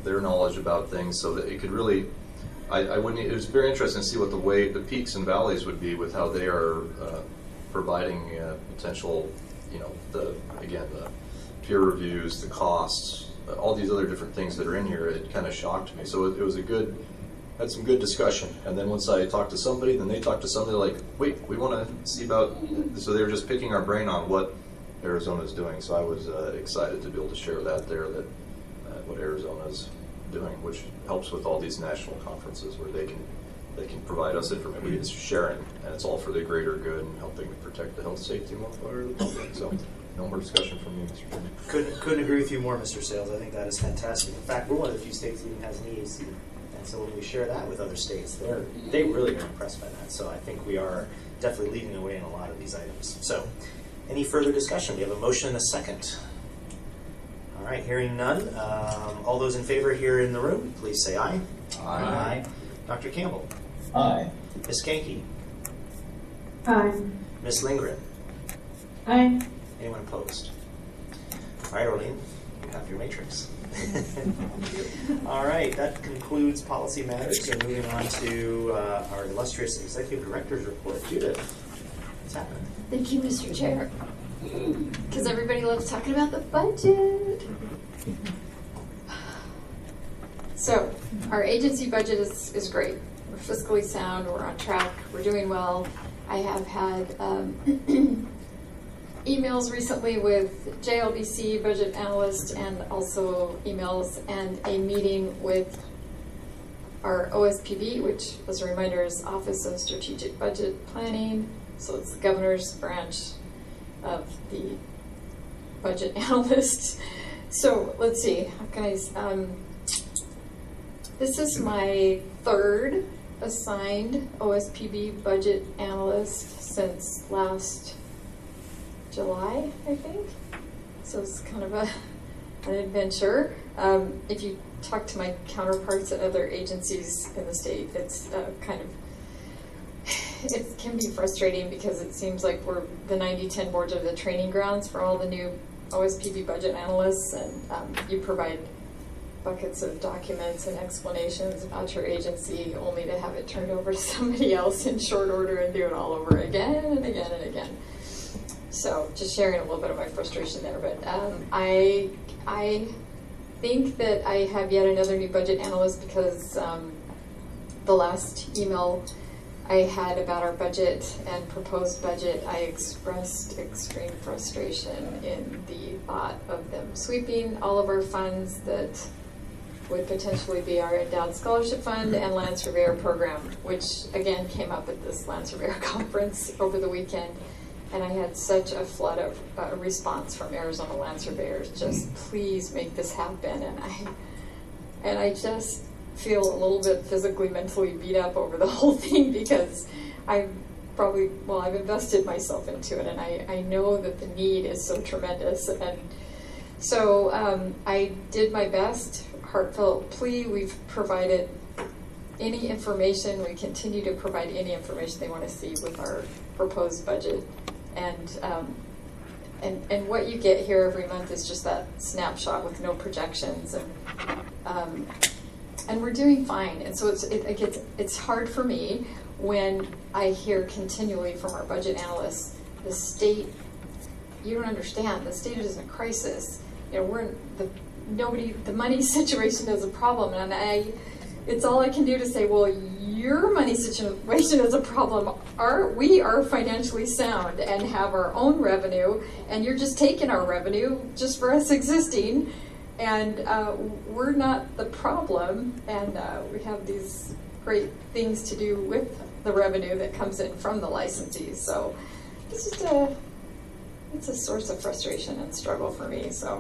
their knowledge about things so that it could really, I, I wouldn't, it was very interesting to see what the way, the peaks and valleys would be with how they are uh, providing uh, potential, you know, the, again, the peer reviews, the costs, uh, all these other different things that are in here. It kind of shocked me. So it, it was a good, had some good discussion. And then once I talked to somebody, then they talked to somebody like, wait, we want to see about, so they were just picking our brain on what Arizona's doing. So I was uh, excited to be able to share that there, that uh, what Arizona's doing, which helps with all these national conferences where they can they can provide us information. It's sharing, and it's all for the greater good and helping to protect the health, safety, and welfare of the public. So no more discussion from you, Mister Chairman. Couldn't, couldn't agree with you more, Mister Sales. I think that is fantastic. In fact, we're one of the few states that even has an E A C. And so when we share that with other states, they're, they really are impressed by that. So I think we are definitely leading the way in a lot of these items. So any further discussion? We have a motion and a second. All right, hearing none. Um, all those in favor here in the room, please say aye. Aye. Aye. Doctor Campbell. Aye. Miz Kanke. Aye. Miz Lindgren. Aye. Anyone opposed? All right, Orlean, you have your matrix. All right, that concludes policy matters. And moving on to uh, our illustrious executive director's report. Judith, what's happening? Thank you, Mister Chair. Because everybody loves talking about the budget. So, our agency budget is, is great. We're fiscally sound, we're on track, we're doing well. I have had um, emails recently with J L B C budget analyst and also emails and a meeting with our O S P B, which, as a reminder, is Office of Strategic Budget Planning. So it's the governor's branch of the budget analyst. So let's see, how can I, um, this is my third assigned O S P B budget analyst since last July, I think. So it's kind of a, an adventure. Um, if you talk to my counterparts at other agencies in the state, it's uh, kind of, it can be frustrating because it seems like we're the ninety ten boards are the training grounds for all the new O S P B budget analysts, and um, you provide buckets of documents and explanations about your agency only to have it turned over to somebody else in short order and do it all over again and again and again. So just sharing a little bit of my frustration there, but um, I, I think that I have yet another new budget analyst because um, the last email I had about our budget and proposed budget, I expressed extreme frustration in the thought of them sweeping all of our funds that would potentially be our endowed scholarship fund and Land Surveyor program, which again came up at this Land Surveyor conference over the weekend. And I had such a flood of uh, response from Arizona Land Surveyors, just please make this happen. And I, and I just feel a little bit physically, mentally beat up over the whole thing because I've probably, well, I've invested myself into it, and I, I know that the need is so tremendous. And so um, I did my best, heartfelt plea. We've provided any information, we continue to provide any information they want to see with our proposed budget. And, um, and, and what you get here every month is just that snapshot with no projections. And, um, and we're doing fine. And so it's, it, it gets, it's hard for me when I hear continually from our budget analysts, the state, you don't understand, the state is in a crisis. You know, we're in the, nobody, the money situation is a problem. And I, it's all I can do to say, well, your money situation is a problem. Our, we are financially sound and have our own revenue, and you're just taking our revenue just for us existing, and uh, we're not the problem, and uh, we have these great things to do with the revenue that comes in from the licensees. So it's just a, it's a source of frustration and struggle for me. So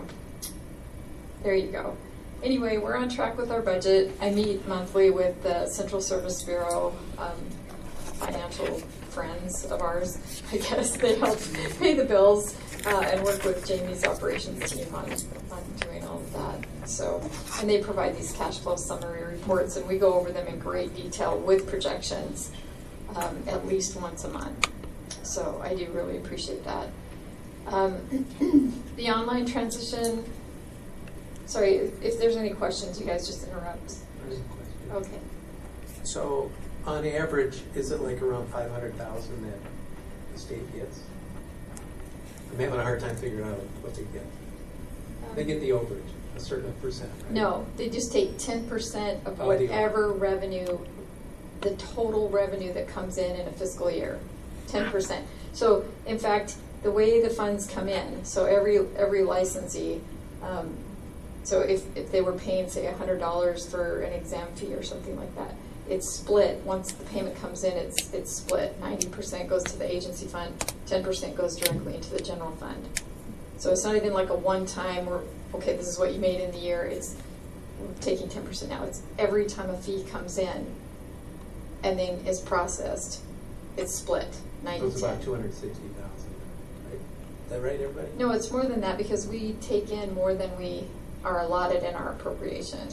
there you go. Anyway, we're on track with our budget. I meet monthly with the Central Service Bureau, um, financial friends of ours, I guess. They help pay the bills uh, and work with Jamie's operations team on, on doing all of that. So, and they provide these cash flow summary reports, and we go over them in great detail with projections um, at least once a month. So I do really appreciate that. Um, the online transition, Sorry, if, if there's any questions, you guys just interrupt. There's a question. Okay. So, on average, is it like around five hundred thousand that the state gets? I'm having a hard time figuring out what they get. They get the overage, a certain percent, right? No, they just take ten percent of Oh, they do. whatever revenue, the total revenue that comes in in a fiscal year, ten percent. So, in fact, the way the funds come in, so every every licensee, um, so if, if they were paying, say, one hundred dollars for an exam fee or something like that, it's split. Once the payment comes in, it's it's split. ninety percent goes to the agency fund, ten percent goes directly into the general fund. So it's not even like a one-time, or okay, this is what you made in the year. It's we're taking ten percent now. It's every time a fee comes in and then is processed, it's split, ninety So ten. it's about two hundred sixty thousand, right? Is that right, everybody? No, it's more than that because we take in more than we are allotted in our appropriation.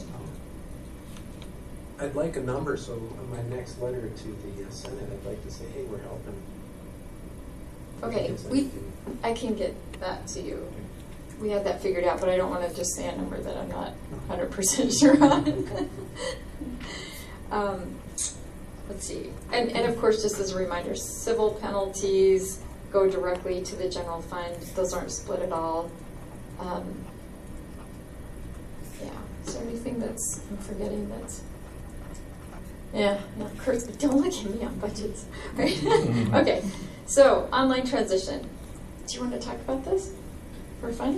I'd like a number, so on my next letter to the uh, Senate, I'd like to say, hey, we're helping. Okay, Because I we, can- I can get that to you. We had that figured out, but I don't want to just say a number that I'm not one hundred percent sure on. um, let's see. And, and of course, just as a reminder, civil penalties go directly to the general fund. Those aren't split at all. Um, yeah. Is there anything that's I'm forgetting that's... Yeah, no, Kurt's, don't look at me on budgets. Right? Okay, so online transition. Do you want to talk about this for fun?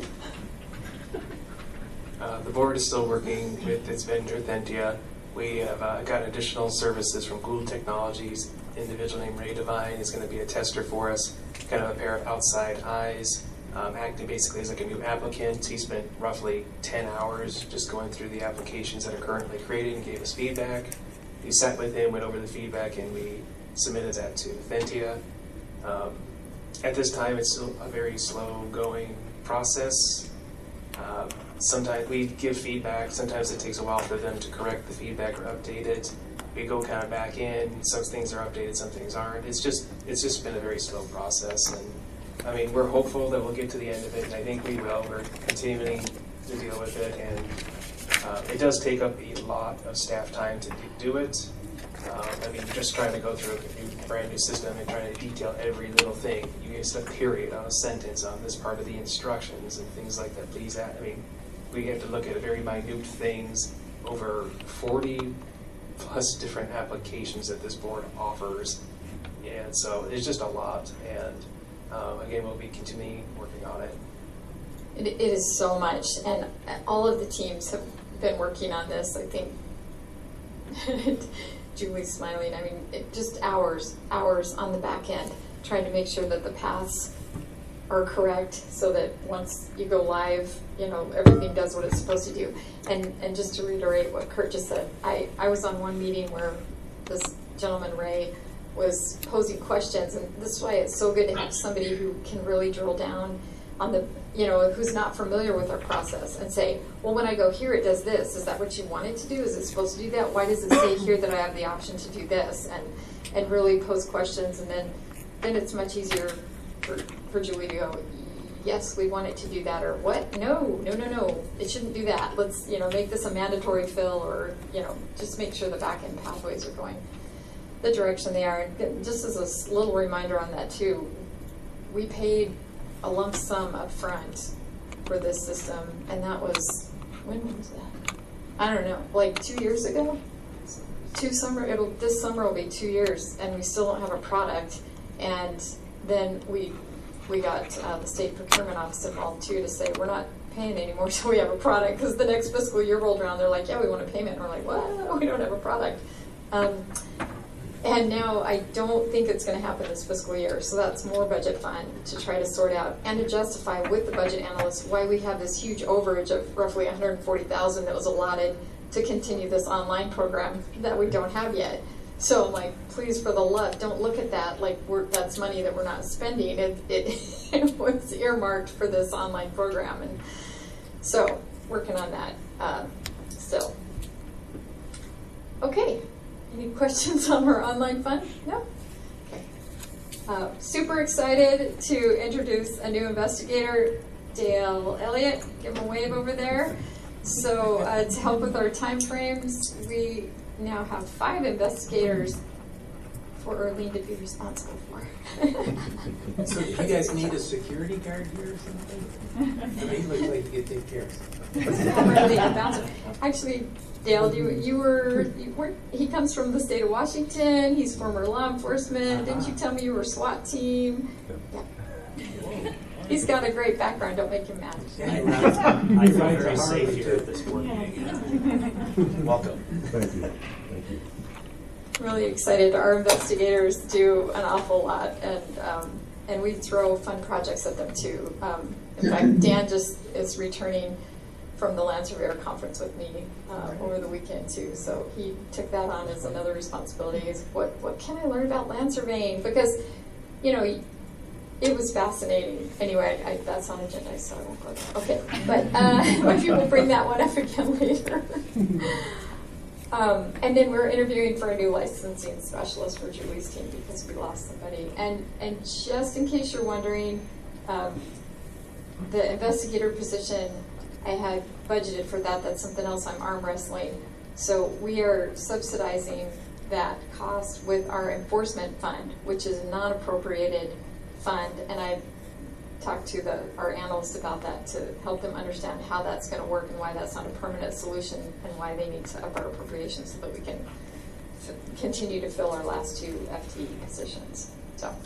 Uh, the board is still working with its vendor, Thentia. We have uh, gotten additional services from Google Technologies. An individual named Ray Devine is going to be a tester for us, kind of a pair of outside eyes, um, acting basically as like a new applicant. He spent roughly ten hours just going through the applications that are currently created and gave us feedback. We sat with him, went over the feedback, and we submitted that to Thentia. Um, at this time, it's still a very slow-going process. Um, sometimes we give feedback. Sometimes it takes a while for them to correct the feedback or update it. We go kind of back in. Some things are updated, some things aren't. It's just it's just been a very slow process. And I mean, we're hopeful that we'll get to the end of it, and I think we will. We're continuing to deal with it, and Uh, it does take up a lot of staff time to do it. Um, I mean, just trying to go through a new, brand new system and trying to detail every little thing. You get a period on a sentence on this part of the instructions and things like that. Please, add, I mean, we have to look at very minute things over forty plus different applications that this board offers. And so it's just a lot. And um, again, we'll be continuing working on it. It, it is so much, and all of the teams have been working on this. I think Julie's smiling. I mean, it, just hours, hours on the back end, trying to make sure that the paths are correct, so that once you go live, you know, everything does what it's supposed to do. And and just to reiterate what Kurt just said, I I was on one meeting where this gentleman Ray was posing questions, and this is why it's so good to have somebody who can really drill down on the, you know, who's not familiar with our process and say, well, when I go here, it does this. Is that what you want it to do? Is it supposed to do that? Why does it say here that I have the option to do this? And and really pose questions, and then then it's much easier for, for Julie to go, yes, we want it to do that, or what? No, no, no, no, it shouldn't do that. Let's, you know, make this a mandatory fill, or, you know, just make sure the back-end pathways are going the direction they are. And just as a little reminder on that too, we paid a lump sum up front for this system, and that was, when was that? I don't know, like two years ago? Two summer, it'll, this summer will be two years, and we still don't have a product. And then we we got uh, the state procurement office involved too, to say we're not paying anymore till we have a product, because the next fiscal year rolled around, they're like, yeah, we want a payment. And we're like, what? We don't have a product. Um, And now I don't think it's going to happen this fiscal year. So that's more budget fund to try to sort out and to justify with the budget analysts why we have this huge overage of roughly one hundred forty thousand dollars that was allotted to continue this online program that we don't have yet. So I'm like, please, for the love, don't look at that like we're, that's money that we're not spending. It, it, it was earmarked for this online program. And so working on that uh, still. Okay. Any questions on our online fund? No? Okay. Uh, super excited to introduce a new investigator, Dale Elliott. Give him a wave over there. So uh, to help with our time frames, we now have five investigators for Earlene to be responsible for. So do you guys need a security guard here or something? To me, it looks like you could take care of something. Not really a bouncer. Actually, Dale, you you were you weren't. He comes from the state of Washington. He's former law enforcement. Didn't you tell me you were SWAT team? Yeah. He's got a great background. Don't make him mad. I feel very safe here at this board meeting. Welcome. Thank you. Thank you. Really excited. Our investigators do an awful lot, and um, and we throw fun projects at them too. Um, in fact, Dan just is returning from the Land Surveyor Conference with me uh, over the weekend too. So he took that on as another responsibility. Is what what can I learn about land surveying? Because you know it was fascinating. Anyway, I, that's on agenda, so I won't go there. Okay, but uh, maybe we'll bring that one up again later. Um, and then we're interviewing for a new licensing specialist for Julie's team because we lost somebody. And and just in case you're wondering, um, the investigator position, I had budgeted for that. That's something else I'm arm wrestling. So we are subsidizing that cost with our enforcement fund, which is a non-appropriated fund. And I talked to the, our analyst about that to help them understand how that's going to work and why that's not a permanent solution and why they need to up our appropriations so that we can f continue to fill our last two F T E positions. So,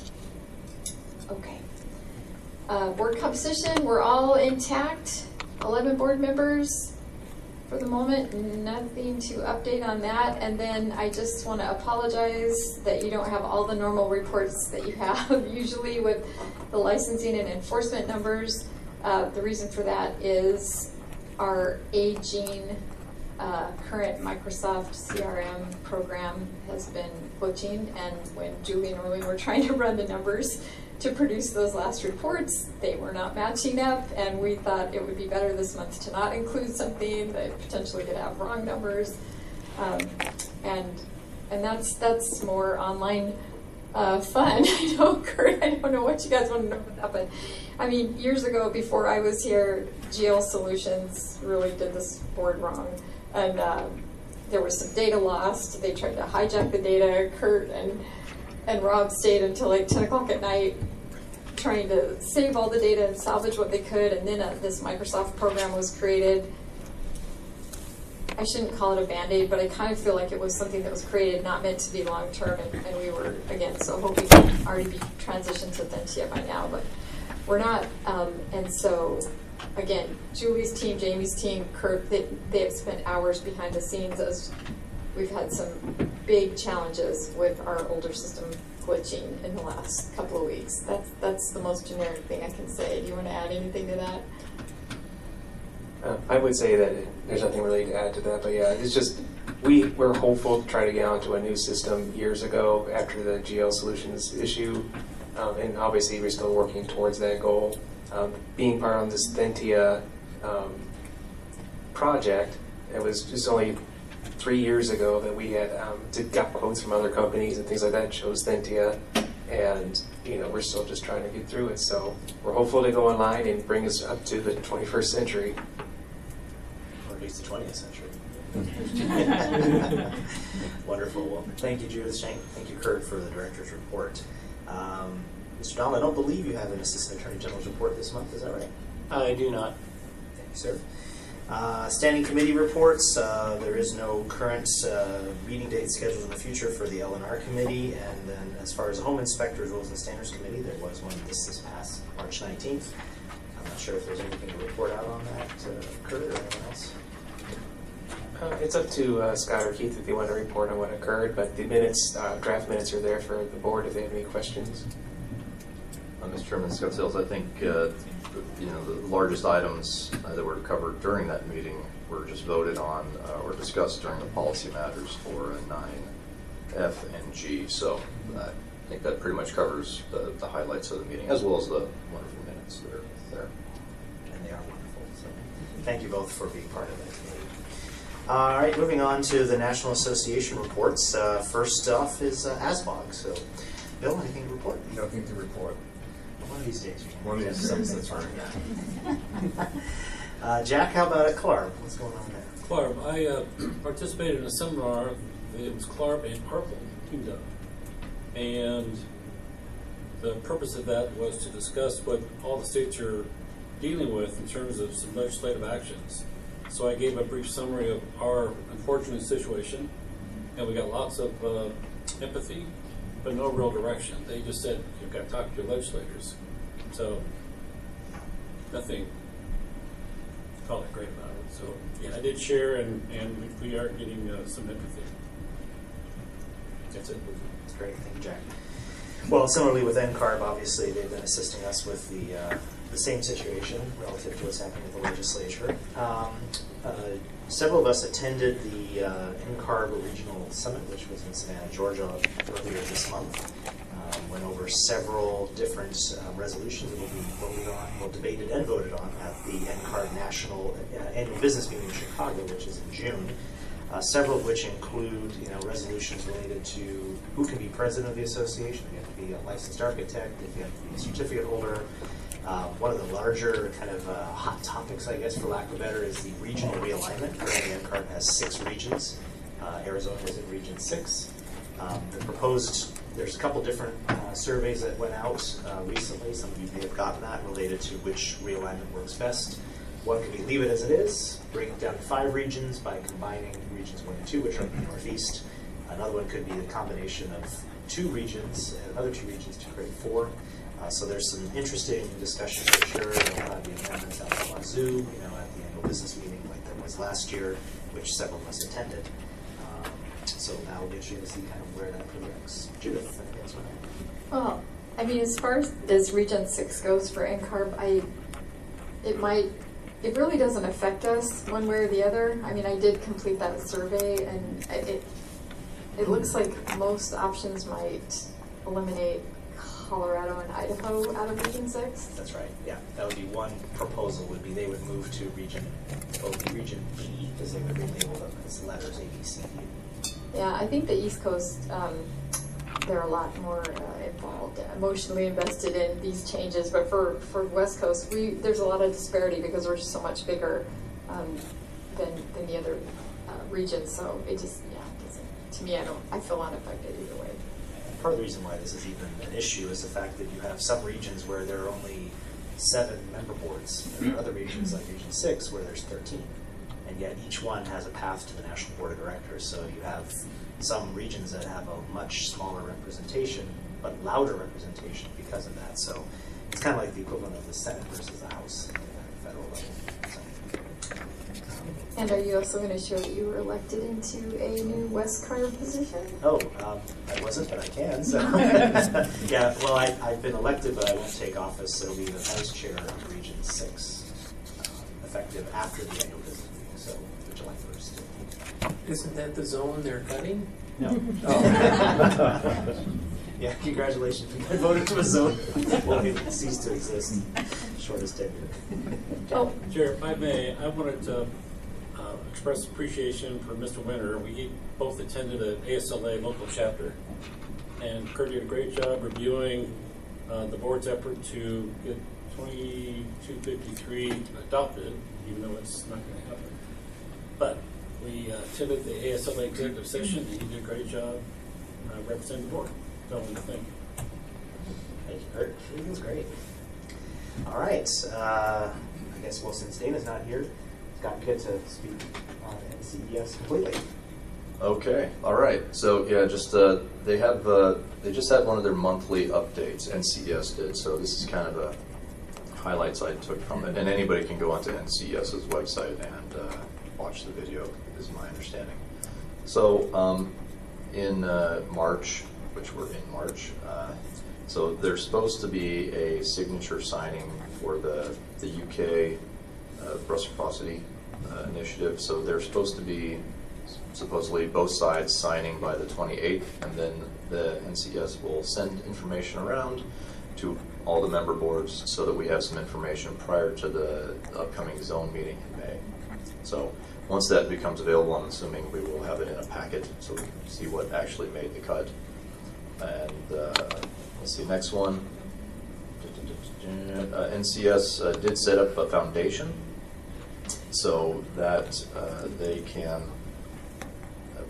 okay. Uh, board composition, we're all intact. eleven board members for the moment. Nothing to update on that. And then I just want to apologize that you don't have all the normal reports that you have usually with the licensing and enforcement numbers. Uh, the reason for that is our aging uh, current Microsoft C R M program has been glitching, and when Julie and Earlene were trying to run the numbers to produce those last reports, they were not matching up, and we thought it would be better this month to not include something that potentially could have wrong numbers. Um, and and that's that's more online uh, fun. I know, Kurt, I don't know what you guys want to know about that, but I mean, years ago before I was here, G L Solutions really did this board wrong, and uh, there was some data lost. They tried to hijack the data. Kurt and and Rob stayed until like ten o'clock at night trying to save all the data and salvage what they could, and then uh, this Microsoft program was created. I shouldn't call it a Band-Aid, but I kind of feel like it was something that was created, not meant to be long-term, and, and we were, again, so hoping to already be transitioned to Thentia by now, but we're not, um, and so, again, Julie's team, Jamie's team, Kurt, they, they have spent hours behind the scenes as we've had some big challenges with our older system glitching in the last couple of weeks. That's that's the most generic thing I can say. Do you want to add anything to that? Uh, I would say that it, there's nothing really to add to that, but yeah, it's just we were hopeful to try to get onto a new system years ago after the G L Solutions issue, um, and obviously we're still working towards that goal. Um, being part of this Thentia um, project, it was just only three years ago that we had um, did, got quotes from other companies and things like that, chose Thentia, and you know we're still just trying to get through it. So we're hopeful to go online and bring us up to the twenty-first century, or at least the twentieth century. Wonderful. Well, thank you, Judith Shank. Thank you, Kurt, for the director's report. Um, Mister Dahl, I don't believe you have an Assistant Attorney General's report this month. Is that right? I do not. Thank you, sir. Uh, standing committee reports. Uh, there is no current uh, meeting date scheduled in the future for the L and R committee, and then as far as the Home Inspector Rules and Standards Committee, there was one this this past March nineteenth. I'm not sure if there's anything to report out on that, uh, Kurt, or anyone else. Uh, it's up to uh, Scott or Keith if they want to report on what occurred, but the minutes, uh, draft minutes are there for the board if they have any questions. Uh, Mister Chairman, Scott Sales, I think uh, you know the largest items uh, that were covered during that meeting were just voted on uh, or discussed during the policy matters for uh, nine F and G. So uh, I think that pretty much covers the, the highlights of the meeting, as well as the wonderful minutes that are there. And they are wonderful. So thank you both for being part of that committee. All right, moving on to the National Association reports. Uh, first off is uh, A S B O G. So, Bill, anything to report? Nothing to report. One of these days. One of these days, that's right. Uh, Jack, how about at Clarb? What's going on there? Clarb, I uh, participated in a seminar. It was Clarb and Hartland teamed up. And the purpose of that was to discuss what all the states are dealing with in terms of some legislative actions. So I gave a brief summary of our unfortunate situation, and we got lots of uh, empathy, but no real direction. They just said, you've got to talk to your legislators. So nothing, call it great about it. So yeah, I did share, and, and we are getting uh, some empathy. That's it. That's great. Thank you, Jack. Well, similarly with N C A R B, obviously they've been assisting us with the uh, the same situation relative to what's happening with the legislature. Um, uh, several of us attended the uh, N C A R B Regional Summit, which was in Savannah, Georgia, earlier this month. Um, went over several different uh, resolutions that will be voted on, well, debated and voted on at the N C A R B National uh, Annual Business Meeting in Chicago, which is in June. Uh, several of which include, you know, resolutions related to who can be president of the association. You have to be a licensed architect, if you have to be a certificate holder. Uh, one of the larger kind of uh, hot topics, I guess, for lack of a better, is the regional realignment. Currently, N C A R B has six regions. Uh, Arizona is in Region six. Um, the proposed, there's a couple different uh, surveys that went out uh, recently. Some of you may have gotten that related to which realignment works best. One could be leave it as it is, bring it down to five regions by combining regions one and two, which are in the Northeast. Another one could be the combination of two regions and other two regions to create four. Uh, so there's some interesting discussion for sure. There'll probably be amendments out of Wazoo, you know, at the annual business meeting like there was last year, which several of us attended. Um, so now we'll get you to see kind of where that projects. Judith, I think that's what I Well, I mean, as far as, as Region six goes for N C A R B, I, it might, it really doesn't affect us one way or the other. I mean, I did complete that survey, and it, it looks like most options might eliminate Colorado and Idaho out of Region six. That's right. Yeah, that would be one proposal. Would be they would move to Region, oh, Region B, because they would relabel them as letters A, B, C, D. Yeah, I think the East Coast, um, they're a lot more uh, involved, emotionally invested in these changes. But for for West Coast, we there's a lot of disparity because we're just so much bigger um, than than the other uh, regions. So it just yeah, it doesn't, to me, I don't I feel unaffected either way. Part of the reason why this is even an issue is the fact that you have some regions where there are only seven member boards. There are other regions like Region six where there's thirteen. And yet each one has a path to the National Board of Directors. So you have some regions that have a much smaller representation, but louder representation because of that. So it's kind of like the equivalent of the Senate versus the House at the federal level. So, And are you also going to show that you were elected into a new West C A R B position? Oh, um, I wasn't, but I can. So yeah, well, I, I've been elected, but I won't take office. So I'll be the vice chair of Region six, uh, effective after the annual business meeting, so July first. Isn't that the zone they're cutting? No. Oh. Yeah, congratulations. You got voted to a zone. Well, it ceased to exist. Shortest tenure. Oh, Chair, if I may, I wanted to uh, express appreciation for Mister Winter. We both attended an A S L A local chapter, and Kurt did a great job reviewing uh, the board's effort to get twenty-two fifty-three adopted, even though it's not going to happen. But we uh, attended the A S L A executive session, and he did a great job uh, representing the board. So I want to thank you. Thank you, Kurt. It was great. All right. Uh, I guess, well, since Dana's not here, Scott, you get to speak on N C E S completely. Okay, all right. So yeah, just uh, they have uh, they just had one of their monthly updates. N C E S did. So this is kind of a highlights I took from it, and anybody can go onto NCES's website and uh, watch the video, is my understanding. So um, in uh, March, which we're in March, uh, so there's supposed to be a signature signing for the the U K uh, reciprocity uh, initiative. So they're supposed to be supposedly both sides signing by the twenty-eighth, and then the N C E S will send information around to all the member boards so that we have some information prior to the upcoming zone meeting in May. So once that becomes available, I'm assuming we will have it in a packet so we can see what actually made the cut. And uh, let's see, next one. Uh, N C E S uh, did set up a foundation so that uh, they can uh,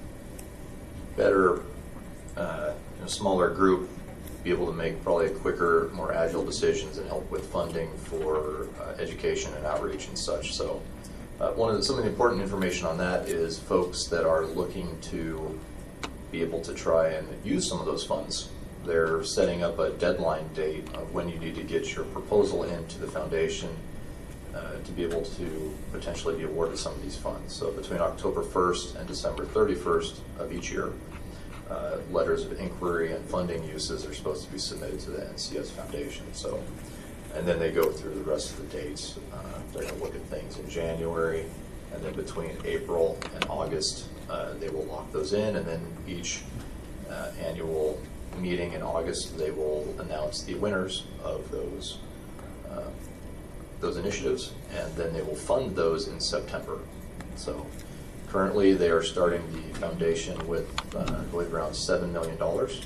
better, uh, in a smaller group, be able to make probably quicker, more agile decisions and help with funding for uh, education and outreach and such. So uh, one of the, some of the important information on that is folks that are looking to be able to try and use some of those funds. They're setting up a deadline date of when you need to get your proposal into the foundation uh, to be able to potentially be awarded some of these funds. So between October first and December thirty-first of each year, uh, letters of inquiry and funding uses are supposed to be submitted to the N C S Foundation. So, and then they go through the rest of the dates. Uh, they're going to look at things in January, and then between April and August, uh, they will lock those in, and then each uh, annual meeting in August, they will announce the winners of those uh, those initiatives, and then they will fund those in September. So currently they are starting the foundation with, uh, I believe, around seven million dollars,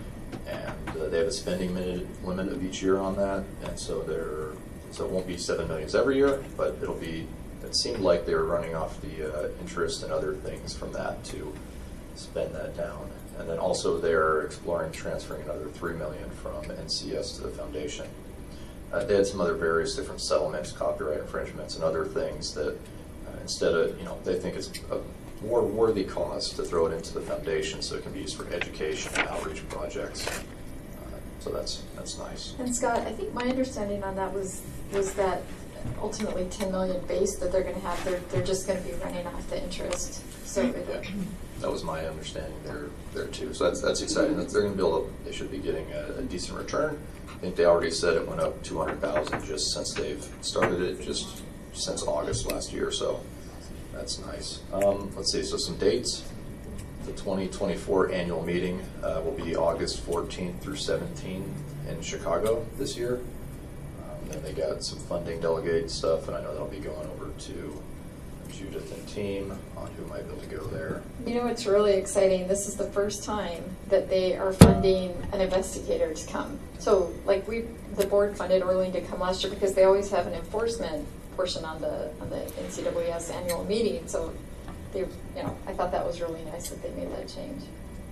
and uh, they have a spending limit, limit of each year on that, and so they're, so it won't be seven million every year, but it'll be, it seemed like they were running off the uh, interest and other things from that to spend that down. And then also they're exploring transferring another three million dollars from N C S to the foundation. Uh, they had some other various different settlements, copyright infringements, and other things that uh, instead of, you know, they think it's a more worthy cause to throw it into the foundation so it can be used for education and outreach projects. Uh, so that's that's nice. And Scott, I think my understanding on that was was that ultimately ten million base that they're going to have, they're they're just going to be running off the interest. So yeah. That was my understanding there, there too. So that's that's exciting. That they're going to be able to, they should be getting a, a decent return. I think they already said it went up two hundred thousand just since they've started it, just since August last year. So that's nice. Um, let's see. So some dates. The twenty twenty-four annual meeting uh, will be August fourteenth through seventeenth in Chicago this year. Um, then they got some funding delegate stuff, and I know they'll be going over to Judith and team on who might be able to go there. You know what's really exciting? This is the first time that they are funding an investigator to come. So, like we, the board funded Orlean to come last year because they always have an enforcement portion on the on the N C W S annual meeting. So, they, you know, I thought that was really nice that they made that change.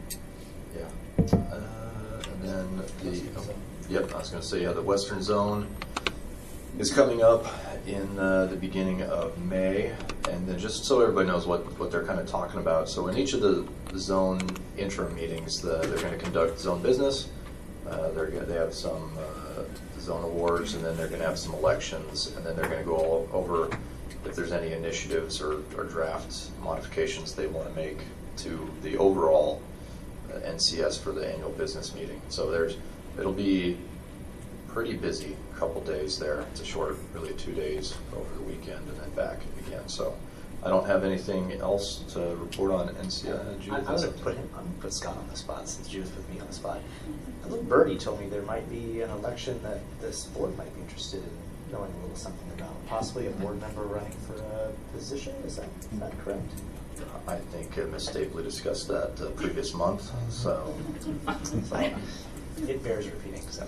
Yeah, uh, and then the oh, yep, I was going to say yeah, the Western Zone is coming up in uh, the beginning of May, and then just so everybody knows what, what they're kind of talking about. So in each of the, the zone interim meetings, the, they're going to conduct zone business. Uh, they're gonna, they have some uh, zone awards, and then they're going to have some elections, and then they're going to go all over if there's any initiatives or, or draft modifications they want to make to the overall uh, N C S for the annual business meeting. So there's it'll be pretty busy couple days there. It's a short, really two days over the weekend and then back again. So I don't have anything else to report on N C S. Uh, I'm going to put him, I'm going to put Scott on the spot since Judith put me on the spot. A little birdie told me there might be an election that this board might be interested in knowing a little something about. Possibly a board member running for a position. Is that is that correct? I think uh, Miz Stapley discussed that uh, previous month. So. so it bears repeating. So.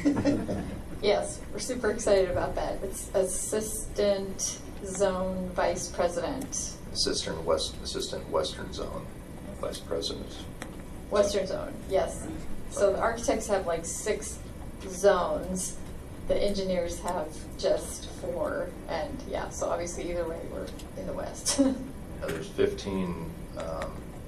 Yes, we're super excited about that. It's Assistant Zone Vice President. Assistant West, Assistant Western Zone Vice President. Western Zone, yes. So the architects have like six zones. The engineers have just four, and yeah. So obviously, either way, we're in the West. Yeah, there's fifteen um,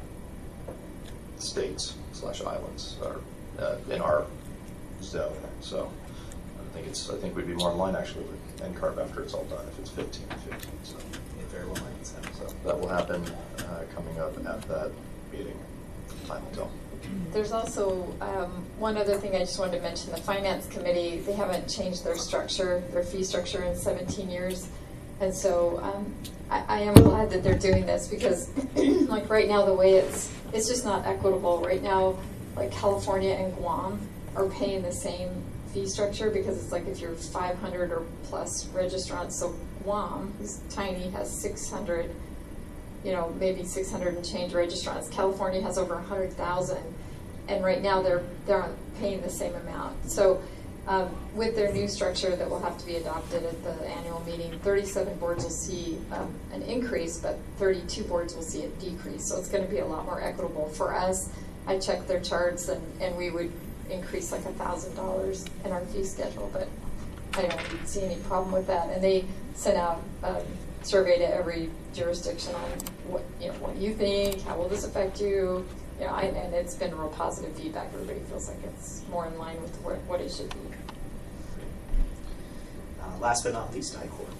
states slash islands are uh, in our zone. So. I think it's. I think we'd be more in line actually with N C A R B after it's all done if it's fifteen and fifteen. So it very well might. So. so that will happen uh, coming up at that meeting. Time will tell. There's also um, one other thing I just wanted to mention. The Finance Committee, they haven't changed their structure, their fee structure in seventeen years. And so um, I, I am glad that they're doing this because like right now the way it's, it's just not equitable. Right now, like California and Guam are paying the same fee structure because it's like if you're five hundred or plus registrants. So Guam, who's tiny, has six hundred, you know, maybe six hundred and change registrants. California has over one hundred thousand, and right now they're they're paying the same amount. So Um, with their new structure that will have to be adopted at the annual meeting, thirty-seven boards will see um, an increase, but thirty-two boards will see a decrease. So it's going to be a lot more equitable for us. I checked their charts, and, and we would increase like a thousand dollars in our fee schedule, but I don't see any problem with that. And they sent out a survey to every jurisdiction on what you know what you think, how will this affect you. You know, I, and it's been real positive feedback. Everybody feels like it's more in line with what, what it should be. Uh, last but not least, I CORE.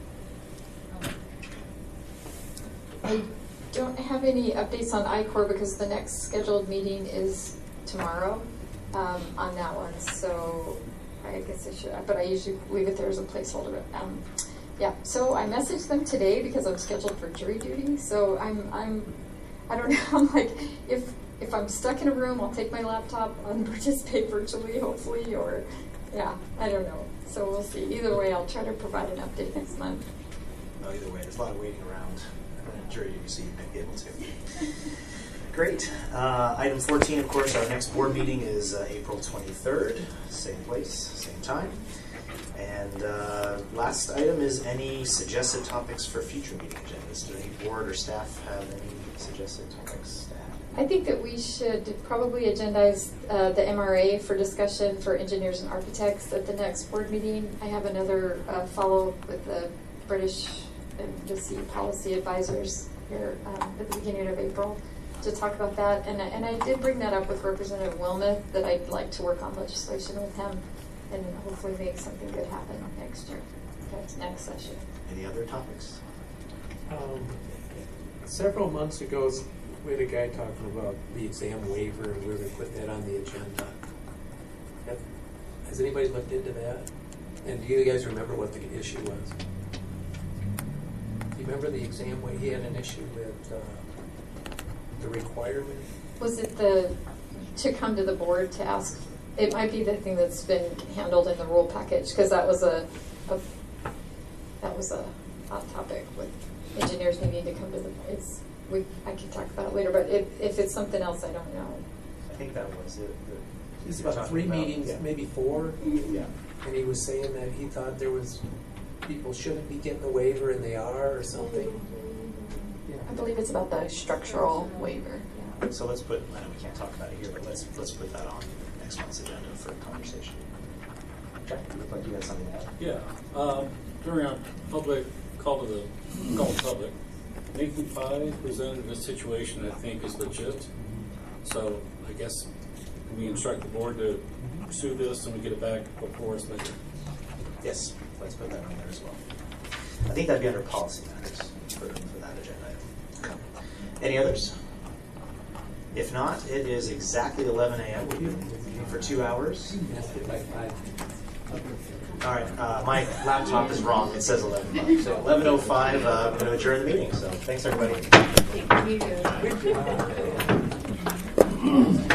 I don't have any updates on I CORE because the next scheduled meeting is tomorrow um, on that one. So I guess I should, but I usually leave it there as a placeholder. Um, yeah. So I messaged them today because I'm scheduled for jury duty. So I'm I'm. I don't know, I'm like, if if I'm stuck in a room, I'll take my laptop and participate virtually, hopefully, or, yeah, I don't know. So we'll see. Either way, I'll try to provide an update next month. No, either way, there's a lot of waiting around. Uh, jury duty, so you might be able to. Great. Uh, item fourteen, of course, our next board meeting is uh, April twenty-third, same place, same time. And uh, last item is any suggested topics for future meeting agendas. Do any board or staff have any suggested topics to add? I think that we should probably agendize uh, the M R A for discussion for engineers and architects at the next board meeting. I have another uh, follow-up with the British Embassy Policy Advisors here um, at the beginning of April to talk about that. And, and I did bring that up with Representative Wilmoth, that I'd like to work on legislation with him and hopefully make something good happen next year, okay, next session. Any other topics? Um, several months ago, we had a guy talking about the exam waiver and we were going to put that on the agenda. Have, has anybody looked into that? And do you guys remember what the issue was? Do you remember the exam waiver? He had an issue with uh, the requirement. Was it the, to come to the board to ask? It might be the thing that's been handled in the rule package, because that was a, a that was a hot topic with engineers needing to come to the. It's we I can talk about it later, but if if it's something else, I don't know. I think that was it. It was about three about, meetings, yeah. maybe four. Yeah. And he was saying that he thought there was people shouldn't be getting a waiver and they are, or something. Yeah. I believe it's about the structural waiver. So let's put. I know we can't talk about it here, but let's let's put that on next month's agenda for a conversation. Okay. You look like you had something to add. Yeah. Um, during our public call to the call to public, Nathan Pye presented a situation I think is legit. So I guess we instruct the board to pursue this and we get it back before it's later. Yes, let's put that on there as well. I think that'd be under policy matters for, for that agenda item. Any others? If not, it is exactly eleven a m We've been meeting for two hours. All right, uh, my laptop is wrong. It says eleven. So eleven oh five, uh, I'm going to adjourn the meeting. So thanks, everybody. Thank you.